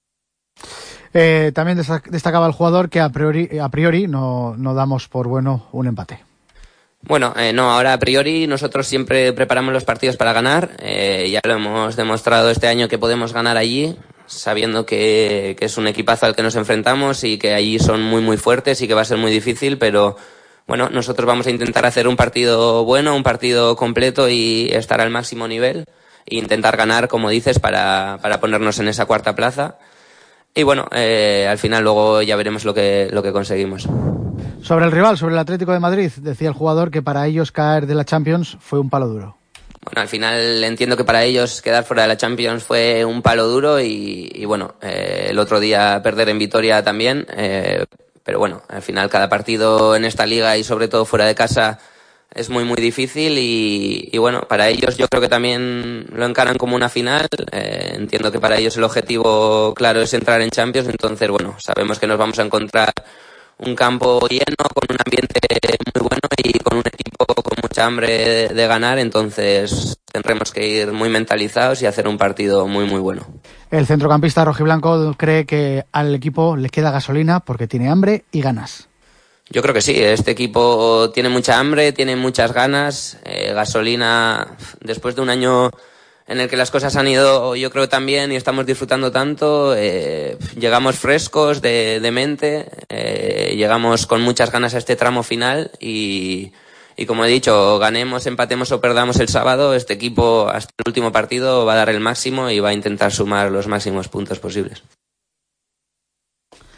Eh, también destacaba el jugador que a priori, a priori no, no damos por bueno un empate. Bueno, eh, no, ahora a priori nosotros siempre preparamos los partidos para ganar, eh, ya lo hemos demostrado este año que podemos ganar allí, sabiendo que, que es un equipazo al que nos enfrentamos y que allí son muy muy fuertes y que va a ser muy difícil, pero bueno, nosotros vamos a intentar hacer un partido bueno, un partido completo y estar al máximo nivel e intentar ganar, como dices, para, para ponernos en esa cuarta plaza. Y bueno, eh, al final luego ya veremos lo que, lo que conseguimos. Sobre el rival, sobre el Atlético de Madrid, decía el jugador que para ellos caer de la Champions fue un palo duro. Bueno, al final entiendo que para ellos quedar fuera de la Champions fue un palo duro y, y bueno, eh, el otro día perder en Vitoria también, eh, pero bueno, al final cada partido en esta liga y sobre todo fuera de casa es muy muy difícil y, y bueno, para ellos yo creo que también lo encaran como una final. Eh, entiendo que para ellos el objetivo claro es entrar en Champions, entonces bueno, sabemos que nos vamos a encontrar un campo lleno, con un ambiente muy bueno y con un equipo con mucha hambre de, de ganar, entonces tendremos que ir muy mentalizados y hacer un partido muy muy bueno. El centrocampista rojiblanco cree que al equipo le queda gasolina porque tiene hambre y ganas. Yo creo que sí, este equipo tiene mucha hambre, tiene muchas ganas, eh, gasolina, después de un año en el que las cosas han ido, yo creo, tan bien y estamos disfrutando tanto, eh, llegamos frescos de, de mente, eh, llegamos con muchas ganas a este tramo final y, y como he dicho, ganemos, empatemos o perdamos el sábado, este equipo hasta el último partido va a dar el máximo y va a intentar sumar los máximos puntos posibles.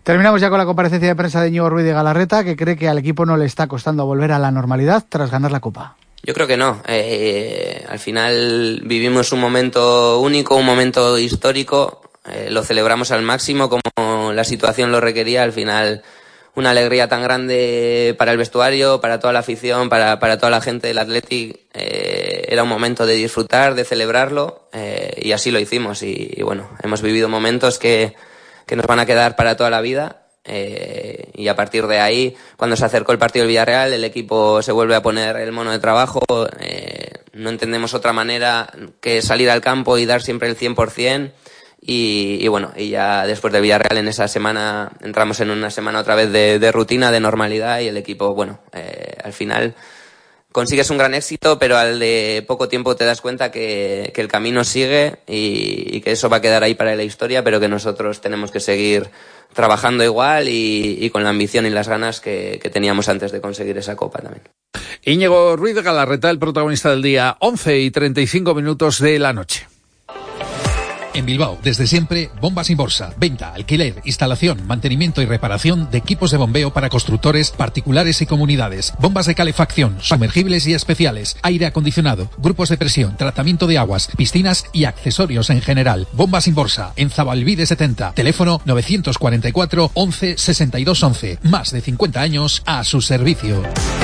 Terminamos ya con la comparecencia de prensa de Íñigo Ruiz de Galarreta, que cree que al equipo no le está costando volver a la normalidad tras ganar la Copa. Yo creo que no. Eh, al final vivimos un momento único, un momento histórico. Eh, lo celebramos al máximo como la situación lo requería. Al final, una alegría tan grande para el vestuario, para toda la afición, para, para toda la gente del Athletic. Eh, era un momento de disfrutar, de celebrarlo, eh, y así lo hicimos. Y, y bueno, hemos vivido momentos que, que nos van a quedar para toda la vida. Eh, y a partir de ahí, cuando se acercó el partido del Villarreal, el equipo se vuelve a poner el mono de trabajo. Eh, no entendemos otra manera que salir al campo y dar siempre el cien por ciento. Y, y bueno, y ya después del Villarreal, en esa semana, entramos en una semana otra vez de, de rutina, de normalidad, y el equipo, bueno, eh, al final consigues un gran éxito, pero al de poco tiempo te das cuenta que, que el camino sigue y, y que eso va a quedar ahí para la historia, pero que nosotros tenemos que seguir trabajando igual y, y con la ambición y las ganas que, que teníamos antes de conseguir esa Copa también. Íñigo Ruiz de Galarreta, el protagonista del día, once y treinta y cinco minutos de la noche. En Bilbao, desde siempre, Bombas Inborsa. Venta, alquiler, instalación, mantenimiento y reparación de equipos de bombeo para constructores, particulares y comunidades. Bombas de calefacción, sumergibles y especiales, aire acondicionado, grupos de presión, tratamiento de aguas, piscinas y accesorios en general. Bombas Inborsa, en Zabalbide setenta. Teléfono novecientos cuarenta y cuatro, once, sesenta y dos once. Más de cincuenta años a su servicio.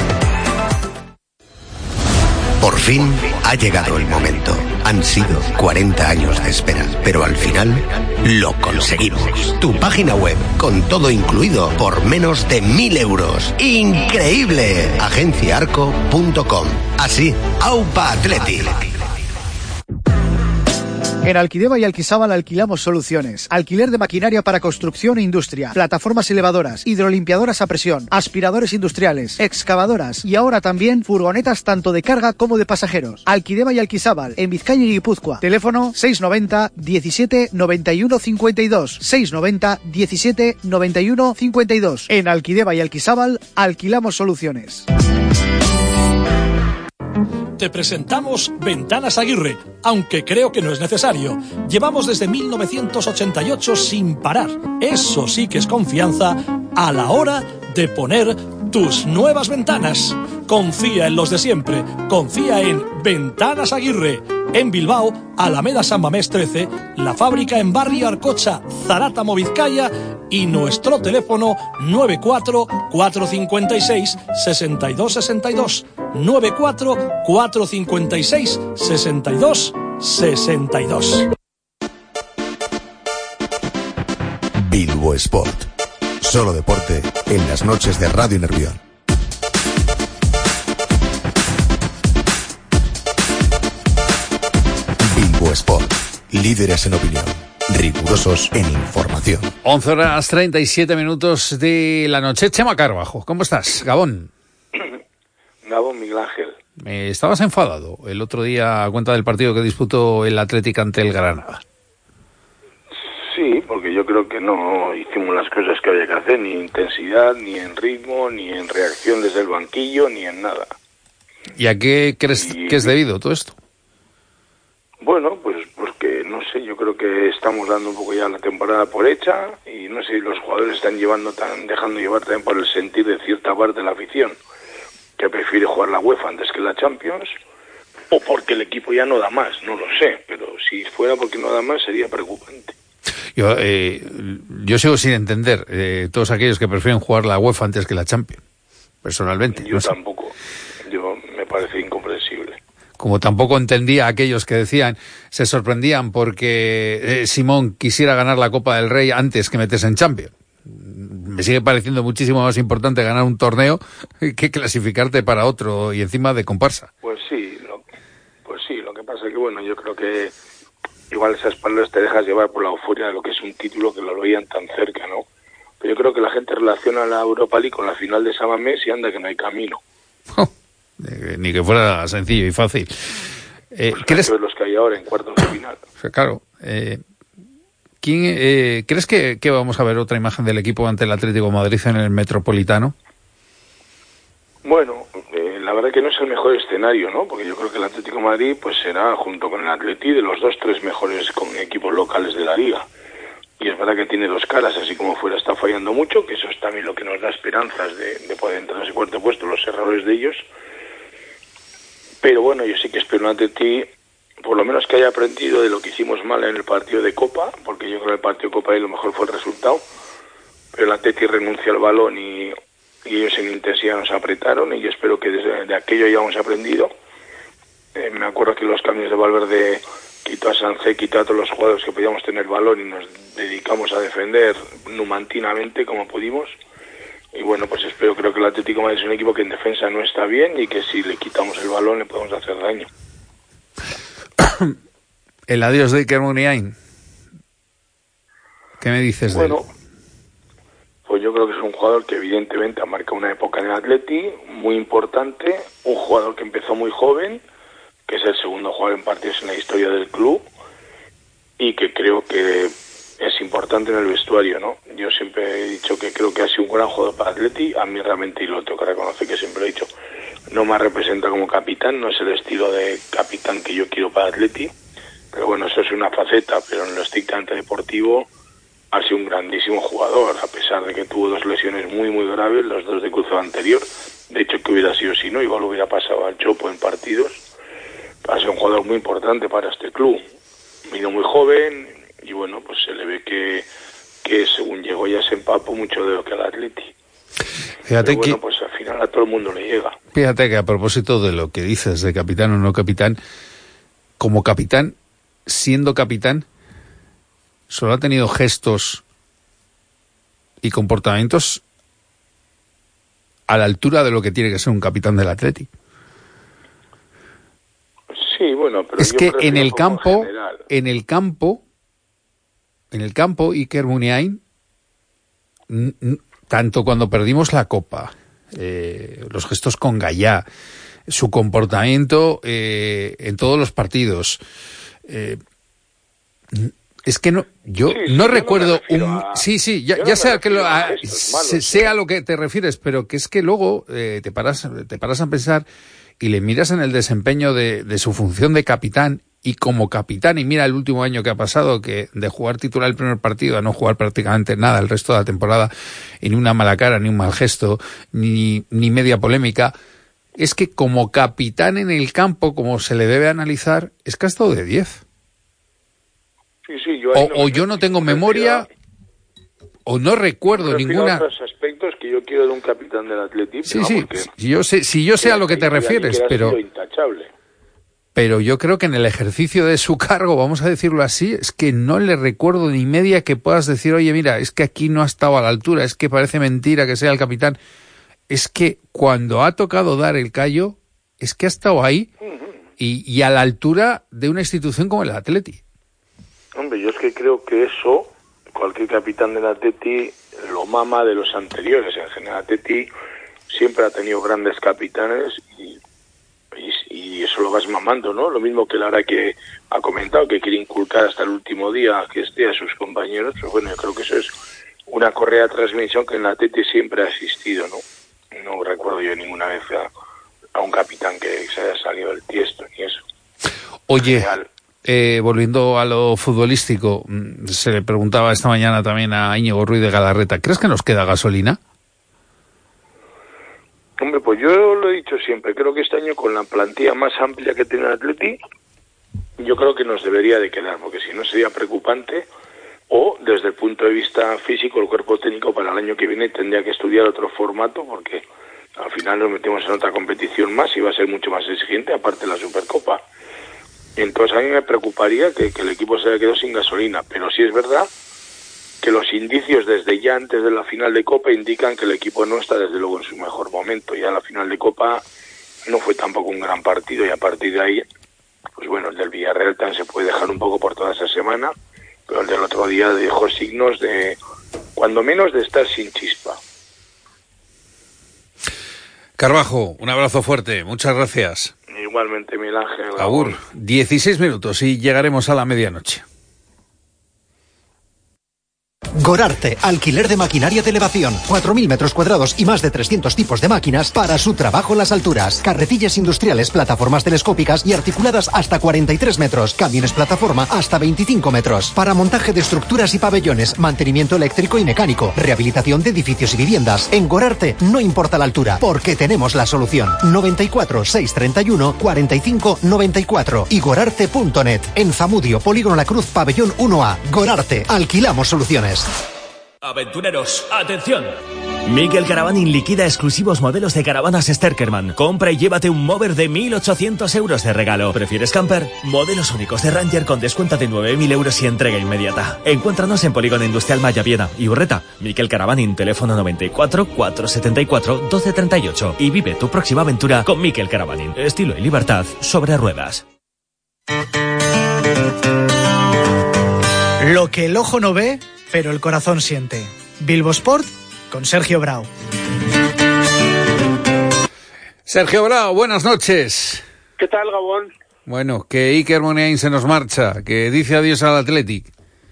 Por fin ha llegado el momento. Han sido cuarenta años de espera, pero al final lo conseguimos. Tu página web, con todo incluido, por menos de mil euros. ¡Increíble! agencia arco punto com. Así, Aupa Athletic. En Alquideva y Alquisábal alquilamos soluciones. Alquiler de maquinaria para construcción e industria, plataformas elevadoras, hidrolimpiadoras a presión, aspiradores industriales, excavadoras y ahora también furgonetas tanto de carga como de pasajeros. Alquideva y Alquisábal, en Vizcaya y Guipúzcoa. Teléfono seiscientos noventa, diecisiete, noventa y uno, cincuenta y dos. seiscientos noventa, diecisiete, noventa y uno, cincuenta y dos. En Alquideva y Alquisábal alquilamos soluciones. Te presentamos Ventanas Aguirre, aunque creo que no es necesario. Llevamos desde mil novecientos ochenta y ocho sin parar. Eso sí que es confianza a la hora de poner tus nuevas ventanas. Confía en los de siempre. Confía en Ventanas Aguirre. En Bilbao, Alameda San Mamés trece, la fábrica en Barrio Arcocha, Zarátamo, Vizcaya, y nuestro teléfono nueve cuatro, cuatro cinco seis, seis dos seis dos, nueve cuatro, cuatro cinco seis, seis dos seis dos. Bilbo Sport. Solo deporte en las noches de Radio Nervión. Bilbo Sport. Líderes en opinión. Rigurosos en información. once horas treinta y siete minutos de la noche. Chema Carbajo, ¿cómo estás? Gabón. Gabón, Miguel Ángel. Me estabas enfadado el otro día a cuenta del partido que disputó el Athletic ante el Granada. Sí, porque yo creo que no hicimos las cosas que había que hacer, ni en intensidad, ni en ritmo, ni en reacción desde el banquillo, ni en nada. ¿Y a qué crees y, que es debido todo esto? Bueno, pues porque, no sé, yo creo que estamos dando un poco ya la temporada por hecha y no sé si los jugadores están llevando tan, dejando llevar también por el sentir de cierta parte de la afición que prefiere jugar la UEFA antes que la Champions, o porque el equipo ya no da más, no lo sé, pero si fuera porque no da más sería preocupante. Yo, eh, yo sigo sin entender eh, todos aquellos que prefieren jugar la UEFA antes que la Champions, personalmente. Yo no sé. Tampoco, yo me parece incomprensible. Como tampoco entendía a aquellos que decían, se sorprendían porque eh, Simón quisiera ganar la Copa del Rey antes que meterse en Champions. Me sigue pareciendo muchísimo más importante ganar un torneo que clasificarte para otro y encima de comparsa. Pues sí, lo, pues sí, lo que pasa es que bueno, yo creo que igual esas palabras te dejas llevar por la euforia de lo que es un título que lo veían tan cerca, ¿no? Pero yo creo que la gente relaciona la Europa League con la final de San Mamés y anda que no hay camino. Oh, eh, ni que fuera sencillo y fácil. Eh, pues ¿crees... los que hay ahora en cuartos de final. O sea, claro. Eh, ¿quién, eh, ¿Crees que, que vamos a ver otra imagen del equipo ante el Atlético de Madrid en el Metropolitano? Bueno, eh, la verdad que no es el mejor escenario, ¿no? Porque yo creo que el Atlético de Madrid pues será, junto con el Atleti, de los dos, tres mejores con equipos locales de la liga. Y es verdad que tiene dos caras, así como fuera está fallando mucho, que eso es también lo que nos da esperanzas de, de poder entrar en ese cuarto puesto, los errores de ellos. Pero bueno, yo sí que espero ante ti, por lo menos que haya aprendido de lo que hicimos mal en el partido de Copa, porque yo creo que el partido de Copa ahí lo mejor fue el resultado, pero el Atleti renunció al balón y, y ellos en intensidad nos apretaron, y yo espero que desde de aquello hayamos aprendido. Eh, me acuerdo que los cambios de Valverde quitó a Sancé, quitó a todos los jugadores que podíamos tener balón y nos dedicamos a defender numantinamente como pudimos. Y bueno, pues espero, creo que el Atlético de Madrid es un equipo que en defensa no está bien y que si le quitamos el balón le podemos hacer daño. El adiós de Iker Muniain, ¿qué me dices de bueno, él? Pues yo creo que es un jugador que evidentemente ha marcado una época en el Atleti muy importante, un jugador que empezó muy joven, que es el segundo jugador en partidos en la historia del club y que creo que es importante en el vestuario, ¿no? Yo siempre he dicho que creo que ha sido un gran jugador para Atleti, a mí realmente, y lo tengo que reconocer que siempre lo he dicho, no me representa como capitán, no es el estilo de capitán que yo quiero para Atleti, pero bueno, eso es una faceta, pero en lo estrictamente deportivo ha sido un grandísimo jugador, a pesar de que tuvo dos lesiones muy muy graves, los dos de cruzado anterior, de hecho que hubiera sido si no, igual hubiera pasado al Chopo en partidos, ha sido un jugador muy importante para este club, vino muy joven y bueno, pues se le ve que, que según llegó ya se empapó mucho de lo que al Atleti. Fíjate Pero bueno, que, pues al final a todo el mundo le llega. Fíjate que a propósito de lo que dices de capitán o no capitán, como capitán, siendo capitán, solo ha tenido gestos y comportamientos a la altura de lo que tiene que ser un capitán del Atleti. Sí, bueno, pero es yo que prefiero en el como campo, general. en el campo, en el campo, Iker Muniain, n- n- tanto cuando perdimos la Copa, eh, los gestos con Gallá, su comportamiento eh, en todos los partidos, eh, es que no, yo Sí, sí, no yo recuerdo no me refiero un, a- sí, sí, ya, yo no ya me sé a que lo, refiero a a- gestos malos, sé, sé ¿eh? a lo que te refieres, pero que es que luego eh, te paras, te paras a pensar y le miras en el desempeño de, de su función de capitán y como capitán, y mira el último año que ha pasado, que de jugar titular el primer partido a no jugar prácticamente nada el resto de la temporada, y ni una mala cara, ni un mal gesto, ni, ni media polémica, es que como capitán en el campo, como se le debe analizar, es que ha estado de diez. Sí, sí, yo ahí O, no o me- yo no tengo me refiero memoria, a- o no recuerdo me refiero ninguna... a otros aspectos que yo quiero de un capitán del Atleti. Sí, pero sí, vamos, que- si yo sé, si yo sé a lo que te y- y refieres, que ha pero... sido intachable. Pero yo creo que en el ejercicio de su cargo, vamos a decirlo así, es que no le recuerdo ni media que puedas decir, oye, mira, es que aquí no ha estado a la altura, es que parece mentira que sea el capitán. Es que cuando ha tocado dar el callo, es que ha estado ahí y, y a la altura de una institución como el Atleti. Hombre, yo es que creo que eso, cualquier capitán del Atleti lo mama de los anteriores. En general, Atleti siempre ha tenido grandes capitanes y, y, y eso lo vas mamando, ¿no? Lo mismo que Lara que ha comentado, que quiere inculcar hasta el último día que esté a sus compañeros. Pues bueno, yo creo que eso es una correa de transmisión que en el Atleti siempre ha existido, ¿no? No recuerdo yo ninguna vez a, a un capitán que se haya salido del tiesto ni eso. Oye, Real. eh, volviendo a lo futbolístico, mm, se le preguntaba esta mañana también a Íñigo Ruiz de Galarreta, ¿crees que nos queda gasolina? Hombre, pues yo lo he dicho siempre, creo que este año con la plantilla más amplia que tiene el Atleti, yo creo que nos debería de quedar, porque si no sería preocupante, o desde el punto de vista físico, el cuerpo técnico para el año que viene tendría que estudiar otro formato, porque al final nos metemos en otra competición más y va a ser mucho más exigente, aparte de la Supercopa. Y entonces a mí me preocuparía que, que el equipo se haya quedado sin gasolina, pero sí es verdad que los indicios desde ya antes de la final de Copa indican que el equipo no está desde luego en su mejor momento. Ya la final de Copa no fue tampoco un gran partido y a partir de ahí, pues bueno, el del Villarreal también se puede dejar un poco por toda esa semana, pero el del otro día dejó signos de, cuando menos, de estar sin chispa. Carvajo, un abrazo fuerte, muchas gracias. Igualmente, Miguel Ángel. Agur, dieciséis minutos y llegaremos a la medianoche. Gorarte, alquiler de maquinaria de elevación, cuatro mil metros cuadrados y más de trescientos tipos de máquinas para su trabajo en las alturas. Carretillas industriales, plataformas telescópicas y articuladas hasta cuarenta y tres metros. Camiones plataforma hasta veinticinco metros. Para montaje de estructuras y pabellones, mantenimiento eléctrico y mecánico, rehabilitación de edificios y viviendas. En Gorarte no importa la altura, porque tenemos la solución. noventa y cuatro, seiscientos treinta y uno, cuarenta y cinco, noventa y cuatro y gorarte punto net. En Zamudio, Polígono La Cruz, Pabellón uno A. Gorarte, alquilamos soluciones. Aventureros, atención. Mikel Caravaning liquida exclusivos modelos de caravanas Sterkerman. Compra y llévate un mover de mil ochocientos euros de regalo. ¿Prefieres camper? Modelos únicos de Ranger con descuento de nueve mil euros y entrega inmediata. Encuéntranos en Polígono Industrial Mayaviena y Urreta. Mikel Caravaning, teléfono noventa y cuatro, cuatrocientos setenta y cuatro, doce treinta y ocho. Y vive tu próxima aventura con Mikel Caravaning. Estilo y libertad sobre ruedas. Lo que el ojo no ve, pero el corazón siente. Bilbo Sport con Sergio Brau. Sergio Brau, buenas noches. ¿Qué tal, Gabón? Bueno, que Iker Muniain se nos marcha, que dice adiós al Athletic.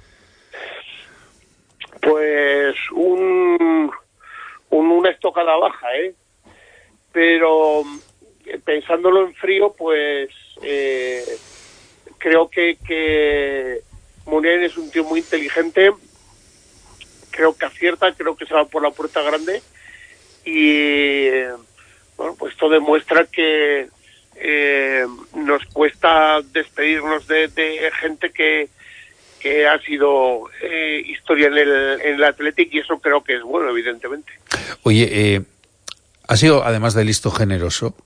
Pues un, un una estocada baja, ¿eh? Pero pensándolo en frío, pues eh, creo que, que Muniain es un tío muy inteligente. Creo que acierta, creo que se va por la puerta grande y bueno, pues esto demuestra que eh, nos cuesta despedirnos de, de gente que, que ha sido eh, historia en el, en el Athletic y eso creo que es bueno, evidentemente. Oye, eh, ha sido además de listo generoso,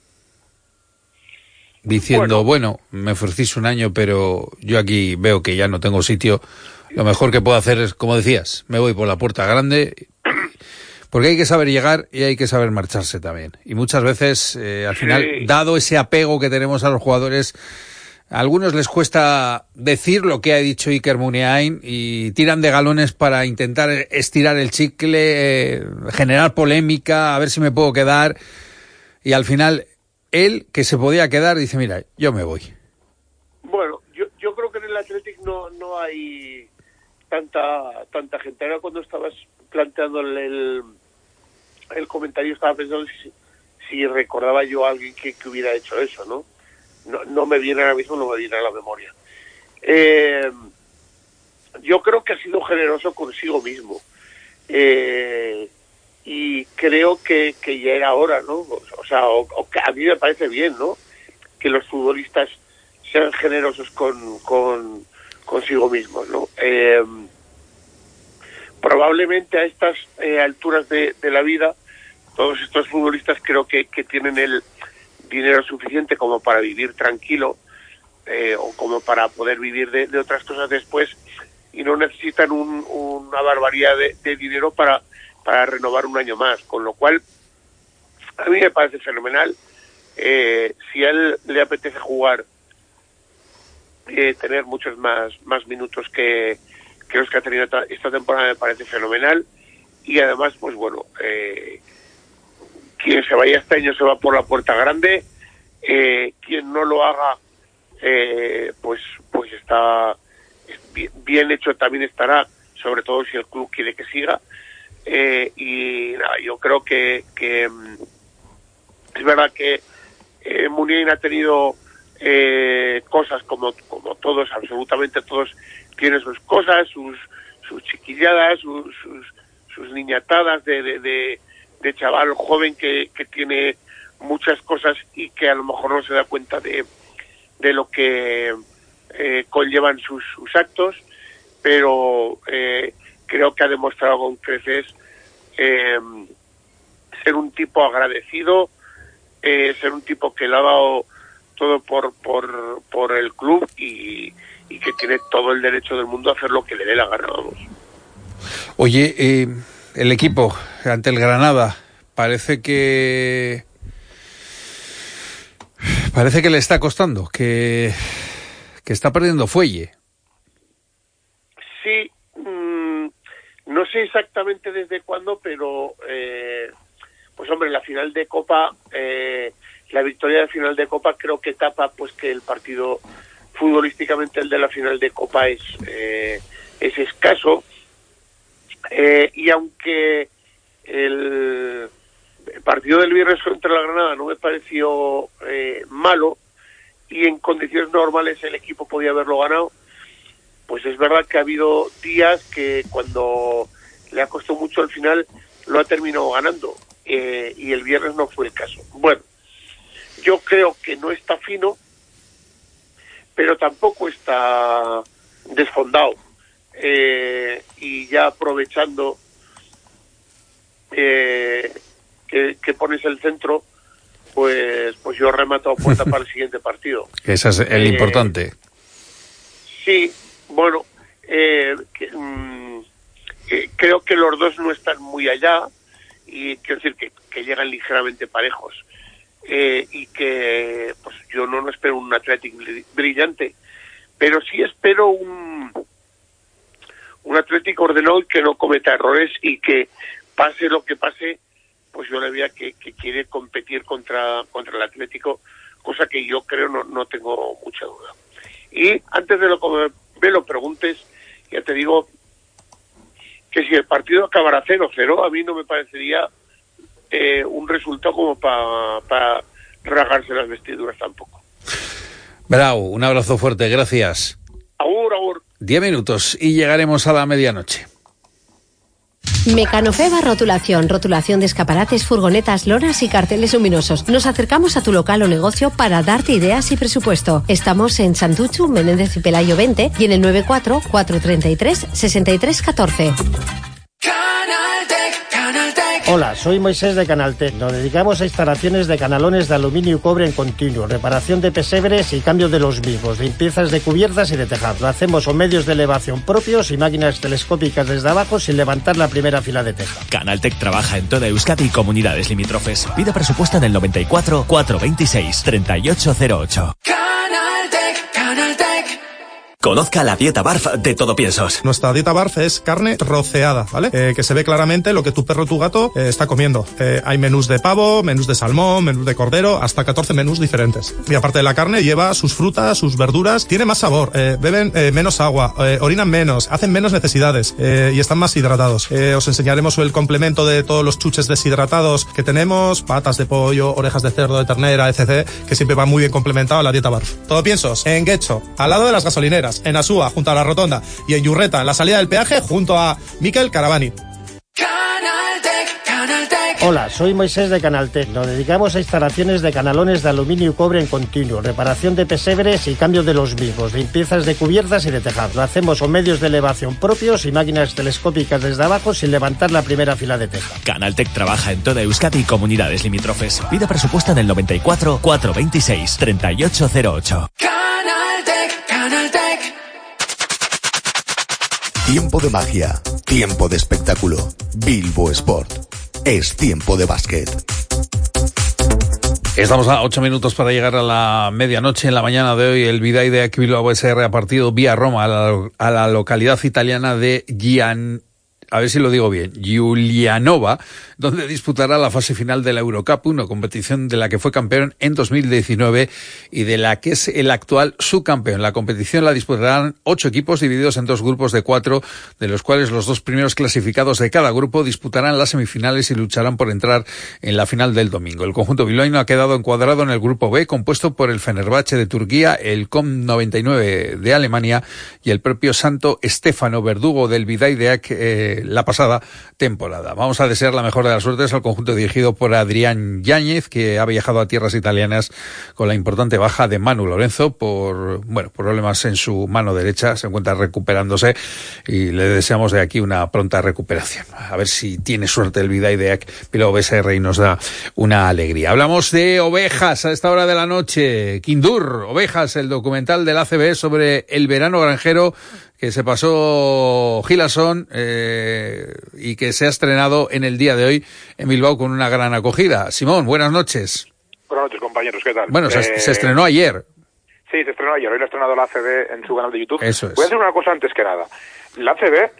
diciendo, bueno, bueno, me ofrecís un año, pero yo aquí veo que ya no tengo sitio. Lo mejor que puedo hacer es, como decías, me voy por la puerta grande, porque hay que saber llegar y hay que saber marcharse también. Y muchas veces, eh, al final, sí. dado ese apego que tenemos a los jugadores, a algunos les cuesta decir lo que ha dicho Iker Muniain y tiran de galones para intentar estirar el chicle, eh, generar polémica, a ver si me puedo quedar. Y al final, él, que se podía quedar, dice, mira, yo me voy. Bueno, yo, yo creo que en el Athletic no, no hay tanta tanta gente. Ahora cuando estabas planteando el, el comentario estaba pensando si, si recordaba yo a alguien que, que hubiera hecho eso, ¿no? ¿no? No me viene ahora mismo, no me viene a la memoria. Eh, yo creo que ha sido generoso consigo mismo. Eh, y creo que, que ya era hora, ¿no? O sea, o, o que a mí me parece bien, ¿no? Que los futbolistas sean generosos con, con consigo mismos, ¿no? Eh, probablemente a estas eh, alturas de, de la vida, todos estos futbolistas creo que, que tienen el dinero suficiente como para vivir tranquilo eh, o como para poder vivir de, de otras cosas después y no necesitan un, una barbaridad de, de dinero para, para renovar un año más, con lo cual a mí me parece fenomenal. Eh, si a él le apetece jugar, Eh, tener muchos más más minutos que, que los que ha tenido esta temporada me parece fenomenal y además pues bueno eh, quien se vaya este año se va por la puerta grande, eh, quien no lo haga eh, pues pues está bien, bien hecho también estará, sobre todo si el club quiere que siga eh, y nada, yo creo que, que es verdad que eh, Muniain ha tenido Eh, cosas como como todos, absolutamente todos tienen sus cosas, sus sus chiquilladas, sus sus, sus niñatadas de, de, de, de chaval joven que, que tiene muchas cosas y que a lo mejor no se da cuenta de, de lo que eh, conllevan sus, sus actos, pero eh, creo que ha demostrado con creces eh, ser un tipo agradecido, eh, ser un tipo que le ha dado todo por por por el club y, y que tiene todo el derecho del mundo a hacer lo que le dé la gana, vamos. Oye, eh, el equipo ante el Granada parece que parece que le está costando, que que está perdiendo fuelle. Sí, mmm, no sé exactamente desde cuándo, pero eh, pues hombre, la final de Copa eh, la victoria de final de Copa creo que tapa pues que el partido futbolísticamente el de la final de Copa es eh, es escaso Eh, y aunque el, el partido del viernes contra la Granada no me pareció eh, malo, y en condiciones normales el equipo podía haberlo ganado, pues es verdad que ha habido días que cuando le ha costado mucho al final lo ha terminado ganando, eh, y el viernes no fue el caso. Bueno, yo creo que no está fino, pero tampoco está desfondado, eh, y ya aprovechando eh, que, que pones el centro, pues pues yo remato a puerta para el siguiente partido. Ese es el eh, importante. Sí, bueno, eh, que, mm, que creo que los dos no están muy allá, y quiero decir que, que llegan ligeramente parejos, eh, y que pues yo no, no espero un Athletic brillante, pero sí espero un un Athletic ordenado y que no cometa errores, y que pase lo que pase, pues yo le veía que, que quiere competir contra contra el Atlético, cosa que yo creo no, no tengo mucha duda. Y antes de lo que me lo preguntes, ya te digo que si el partido acabara cero cero, a mí no me parecería eh, un resultado como para pa rasgarse las vestiduras tampoco. Bravo, un abrazo fuerte, gracias. Agur, agur. Diez minutos y llegaremos a la medianoche. Mecanofeba Rotulación, rotulación de escaparates, furgonetas, lonas y carteles luminosos. Nos acercamos a tu local o negocio para darte ideas y presupuesto. Estamos en Santuchu, Menéndez y Pelayo veinte y en el noventa y cuatro, cuatrocientos treinta y tres, sesenta y tres catorce. Hola, soy Moisés de Canaltech. Nos dedicamos a instalaciones de canalones de aluminio y cobre en continuo, reparación de pesebres y cambio de los mismos, limpiezas de cubiertas y de tejados. Lo hacemos con medios de elevación propios y máquinas telescópicas desde abajo sin levantar la primera fila de teja. Canaltech trabaja en toda Euskadi y comunidades limítrofes. Pide presupuesto en el noventa y cuatro, cuatrocientos veintiséis, treinta y ocho cero ocho. Canaltech, Canaltech. Conozca la dieta Barf de Todo Piensos. Nuestra dieta Barf es carne troceada, ¿vale? Eh, que se ve claramente lo que tu perro o tu gato eh, está comiendo. Eh, hay menús de pavo, menús de salmón, menús de cordero, hasta catorce menús diferentes. Y aparte de la carne, lleva sus frutas, sus verduras, tiene más sabor, eh, beben eh, menos agua, eh, orinan menos, hacen menos necesidades eh, y están más hidratados. Eh, os enseñaremos el complemento de todos los chuches deshidratados que tenemos, patas de pollo, orejas de cerdo, de ternera, etcétera, que siempre va muy bien complementado a la dieta Barf. Todo Piensos, en Guecho, al lado de las gasolineras, en Asúa, junto a la Rotonda, y en Yurreta, en la salida del peaje, junto a Mikel Caravani. Canaltech, Canaltech. Hola, soy Moisés de Canaltech. Nos dedicamos a instalaciones de canalones de aluminio y cobre en continuo, reparación de pesebres y cambio de los mismos, limpiezas de cubiertas y de tejados. Lo hacemos con medios de elevación propios y máquinas telescópicas desde abajo sin levantar la primera fila de teja. Canaltech trabaja en toda Euskadi y comunidades limítrofes. Pide presupuesto en el noventa y cuatro, cuatrocientos veintiséis, treinta y ocho cero ocho. Canaltech, Canaltech. Tiempo de magia, tiempo de espectáculo. Bilbo Sport. Es tiempo de básquet. Estamos a ocho minutos para llegar a la medianoche. En la mañana de hoy, el Bidaideak Bilbao S R ha partido vía Roma a la, a la localidad italiana de Gian... a ver si lo digo bien, Giulianova, donde disputará la fase final de la Eurocup, una competición de la que fue campeón en dos mil diecinueve y de la que es el actual subcampeón. La competición la disputarán ocho equipos divididos en dos grupos de cuatro, de los cuales los dos primeros clasificados de cada grupo disputarán las semifinales y lucharán por entrar en la final del domingo. El conjunto bilbaíno ha quedado encuadrado en el grupo B, compuesto por el Fenerbahce de Turquía, el C O M noventa y nueve de Alemania y el propio Santo Stefano, verdugo del Bidaideak eh, la pasada temporada. Vamos a desear la mejor de las suertes al conjunto dirigido por Adrián Yáñez, que ha viajado a tierras italianas con la importante baja de Manu Lorenzo por, bueno, problemas en su mano derecha. Se encuentra recuperándose y le deseamos de aquí una pronta recuperación. A ver si tiene suerte el Bidaideak Bilbao S R y nos da una alegría. Hablamos de ovejas a esta hora de la noche. Kindur, Ovejas, el documental del A C B sobre el verano granjero que se pasó Gilasón eh, y que se ha estrenado en el día de hoy en Bilbao con una gran acogida. Simón, buenas noches. Buenas noches, compañeros, ¿qué tal? Bueno, eh... se, se estrenó ayer. Sí, se estrenó ayer, hoy lo ha estrenado la A C B en su canal de YouTube. Eso es. Voy a decir una cosa antes que nada. La A C B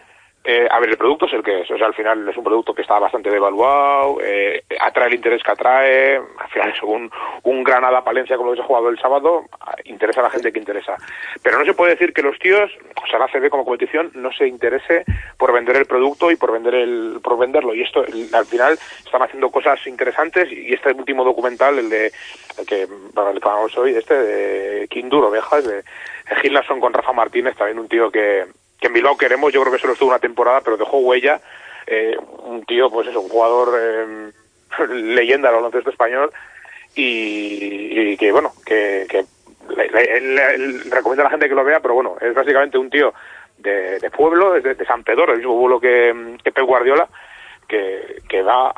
Eh, a ver, el producto es el que es, o sea, al final es un producto que está bastante devaluado, eh, atrae el interés que atrae, al final es un, un Granada-Palencia como lo que se ha jugado el sábado, interesa a la gente que interesa. Pero no se puede decir que los tíos, o sea, la A C B como competición, no se interese por vender el producto y por vender el, por venderlo, y esto, el, al final, están haciendo cosas interesantes, y este último documental, el de, el que, bueno, el que vamos hoy, este de King Duro, Ovejas, de, de Gil Larsson con Rafa Martínez, también un tío que que en Bilbao queremos, yo creo que solo estuvo una temporada, pero dejó huella, eh, un tío, pues eso, un jugador eh, leyenda del baloncesto español, y, y que, bueno, que, que le, le, le, le recomiendo a la gente que lo vea, pero bueno, es básicamente un tío de, de pueblo, de, de San Pedro, el mismo pueblo que, que Pep Guardiola, que, que va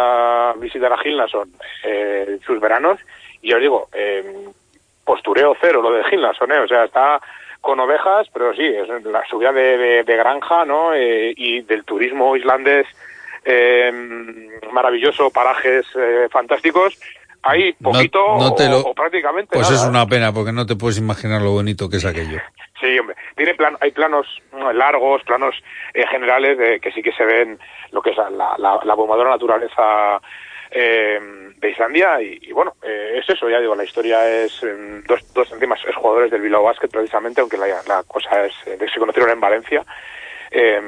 a visitar a Gil Larsson eh, en sus veranos, y yo os digo, eh, postureo cero lo de Gil Larsson, eh, o sea, está con ovejas, pero sí, es la subida de, de, de granja, ¿no? Eh, y del turismo islandés eh, maravilloso, parajes eh, fantásticos. Hay poquito no, no te lo, o, o prácticamente Pues nada. Es una pena, porque no te puedes imaginar lo bonito que es aquello. Sí, hombre. Tiene plan, hay planos largos, planos eh, generales de, que sí que se ven lo que es la, la, la abrumadora naturaleza eh, de Islandia, y, y bueno, eh, es eso, ya digo, la historia es eh, dos, dos encima es jugadores del Bilbao Basket precisamente, aunque la, la cosa es eh, de que se conocieron en Valencia, eh,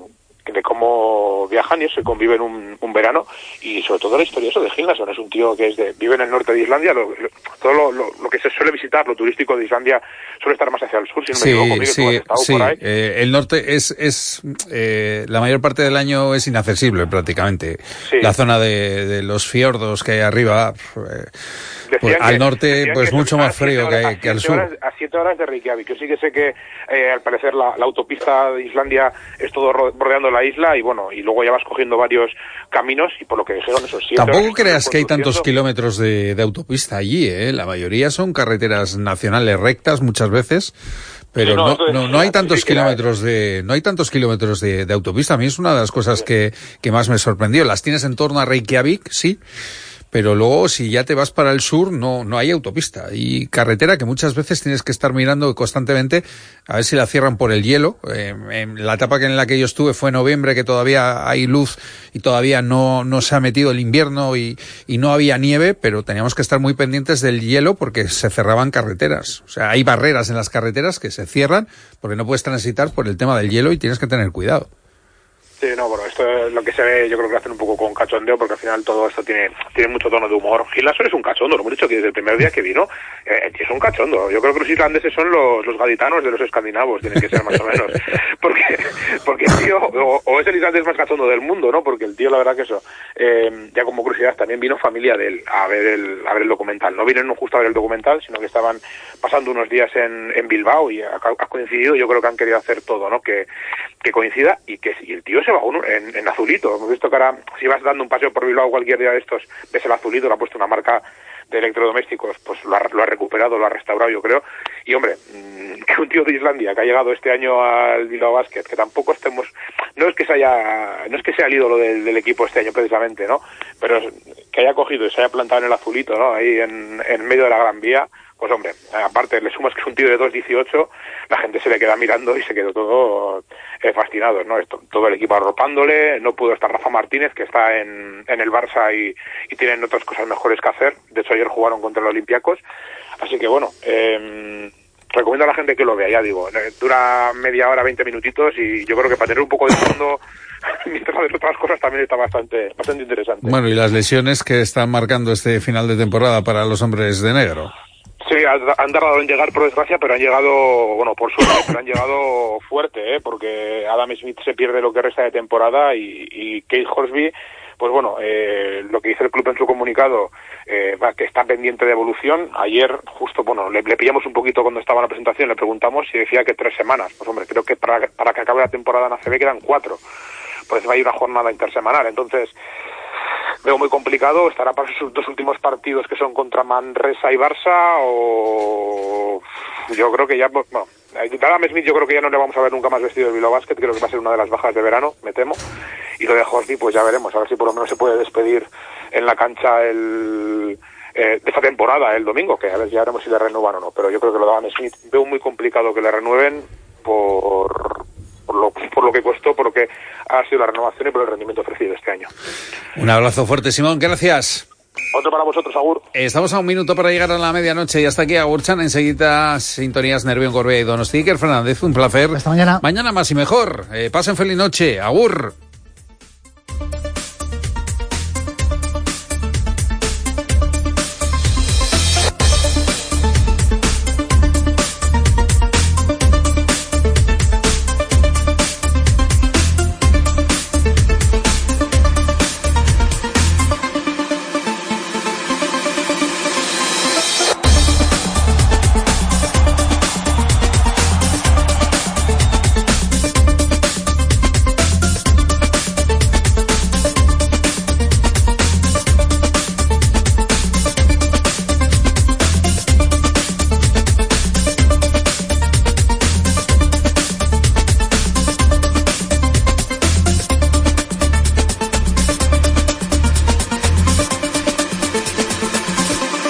de cómo viajan y eso, y conviven un, un verano, y sobre todo la historia eso de Gil Larsson, es un tío que es de, vive en el norte de Islandia, lo, lo, todo lo, lo, lo que se suele visitar, lo turístico de Islandia, suele estar más hacia el sur, si no me sí, equivoco, Miguel, sí, tú has estado sí. por ahí. Eh, el norte es, es eh, la mayor parte del año es inaccesible prácticamente. Sí. La zona de, de los fiordos que hay arriba, eh, pues, al norte, pues mucho más frío horas, que, que al sur. Horas, a siete horas de Reykjavik. Yo sí que sé que eh, al parecer la, la autopista de Islandia es todo rodeando la isla, y bueno, y luego ya vas cogiendo varios caminos, y por lo que dijeron esos siete Tampoco horas creas que hay tantos kilómetros de, de autopista allí, ¿eh? La mayoría son carreteras nacionales rectas muchas veces. Pero sí, no, no, entonces, no, no hay tantos sí kilómetros de, no hay tantos kilómetros de, de autopista. A mí es una de las cosas que, que más me sorprendió. Las tienes en torno a Reykjavik, sí. Pero luego, si ya te vas para el sur, no, no hay autopista. Y carretera que muchas veces tienes que estar mirando constantemente a ver si la cierran por el hielo. Eh, en la etapa en la que yo estuve fue en noviembre, que todavía hay luz y todavía no, no se ha metido el invierno y, y no había nieve, pero teníamos que estar muy pendientes del hielo porque se cerraban carreteras. O sea, hay barreras en las carreteras que se cierran porque no puedes transitar por el tema del hielo y tienes que tener cuidado. Sí, no, bueno, esto es lo que se ve, yo creo que lo hacen un poco con cachondeo, porque al final todo esto tiene tiene mucho tono de humor. Gil Larsson es un cachondo, lo hemos dicho que desde el primer día que vino, eh, es un cachondo. Yo creo que los islandeses son los, los gaditanos de los escandinavos, tienen que ser más o menos. Porque, porque el tío, o, o es el islandés más cachondo del mundo, ¿no? Porque el tío, la verdad que eso, eh, ya como curiosidad, también vino familia de él a ver el, a ver el documental. No vinieron justo a ver el documental, sino que estaban pasando unos días en, en Bilbao y ha, ha coincidido. Yo creo que han querido hacer todo, ¿no? Que, que coincida, y que y el tío se va uno en, en azulito. Hemos visto que ahora, si vas dando un paseo por Bilbao cualquier día de estos, ves el azulito, le ha puesto una marca de electrodomésticos, pues lo ha, lo ha recuperado, lo ha restaurado, yo creo. Y hombre, mmm, que un tío de Islandia que ha llegado este año al Bilbao Basket, que tampoco estemos, no es que se haya, no es que sea el ídolo del, del equipo este año precisamente, ¿no? Pero que haya cogido y se haya plantado en el azulito, ¿no? Ahí en, en medio de la Gran Vía. Pues hombre, aparte le sumas que es un tío de dos dieciocho, la gente se le queda mirando y se quedó todo eh, fascinado, ¿no? Esto, todo el equipo arropándole, no pudo estar Rafa Martínez, que está en, en el Barça y, y tienen otras cosas mejores que hacer. De hecho, ayer jugaron contra los Olympiacos. Así que bueno, eh, recomiendo a la gente que lo vea, ya digo. Dura media hora, veinte minutitos, y yo creo que para tener un poco de fondo, mientras hacer otras cosas, también está bastante, bastante interesante. Bueno, y las lesiones que están marcando este final de temporada para los hombres de negro. Sí, han tardado en llegar, por desgracia, pero han llegado, bueno, por suerte, pero han llegado fuerte, ¿eh? Porque Adam Smith se pierde lo que resta de temporada, y, y Kate Horsby, pues bueno, eh, lo que dice el club en su comunicado, eh, va, que está pendiente de evolución. Ayer, justo, bueno, le, le pillamos un poquito cuando estaba en la presentación, le preguntamos si decía que tres semanas. Pues hombre, creo que para, para que acabe la temporada en A C B quedan cuatro. Pues va a ir una jornada intersemanal, entonces veo muy complicado. Estará para sus dos últimos partidos, que son contra Manresa y Barça, o yo creo que ya, bueno, Adam Smith yo creo que ya no le vamos a ver nunca más vestido de Bilbao Basket, creo que va a ser una de las bajas de verano, me temo, y lo de Horsby pues ya veremos, a ver si por lo menos se puede despedir en la cancha el eh, de esta temporada, el domingo, que a ver, ya veremos si le renuevan o no, pero yo creo que lo de Adam Smith veo muy complicado que le renueven por... Por lo, por lo lo que costó, por lo que ha sido la renovación y por el rendimiento ofrecido este año. Un abrazo fuerte, Simón, gracias. Otro para vosotros, Agur. Estamos a un minuto para llegar a la medianoche y hasta aquí, Agurchan. Enseguida, sintonías Nervión, Gorbea y Donosti. Iker Fernández, un placer. Hasta mañana. Mañana más y mejor. Eh, pasen feliz noche. Agur.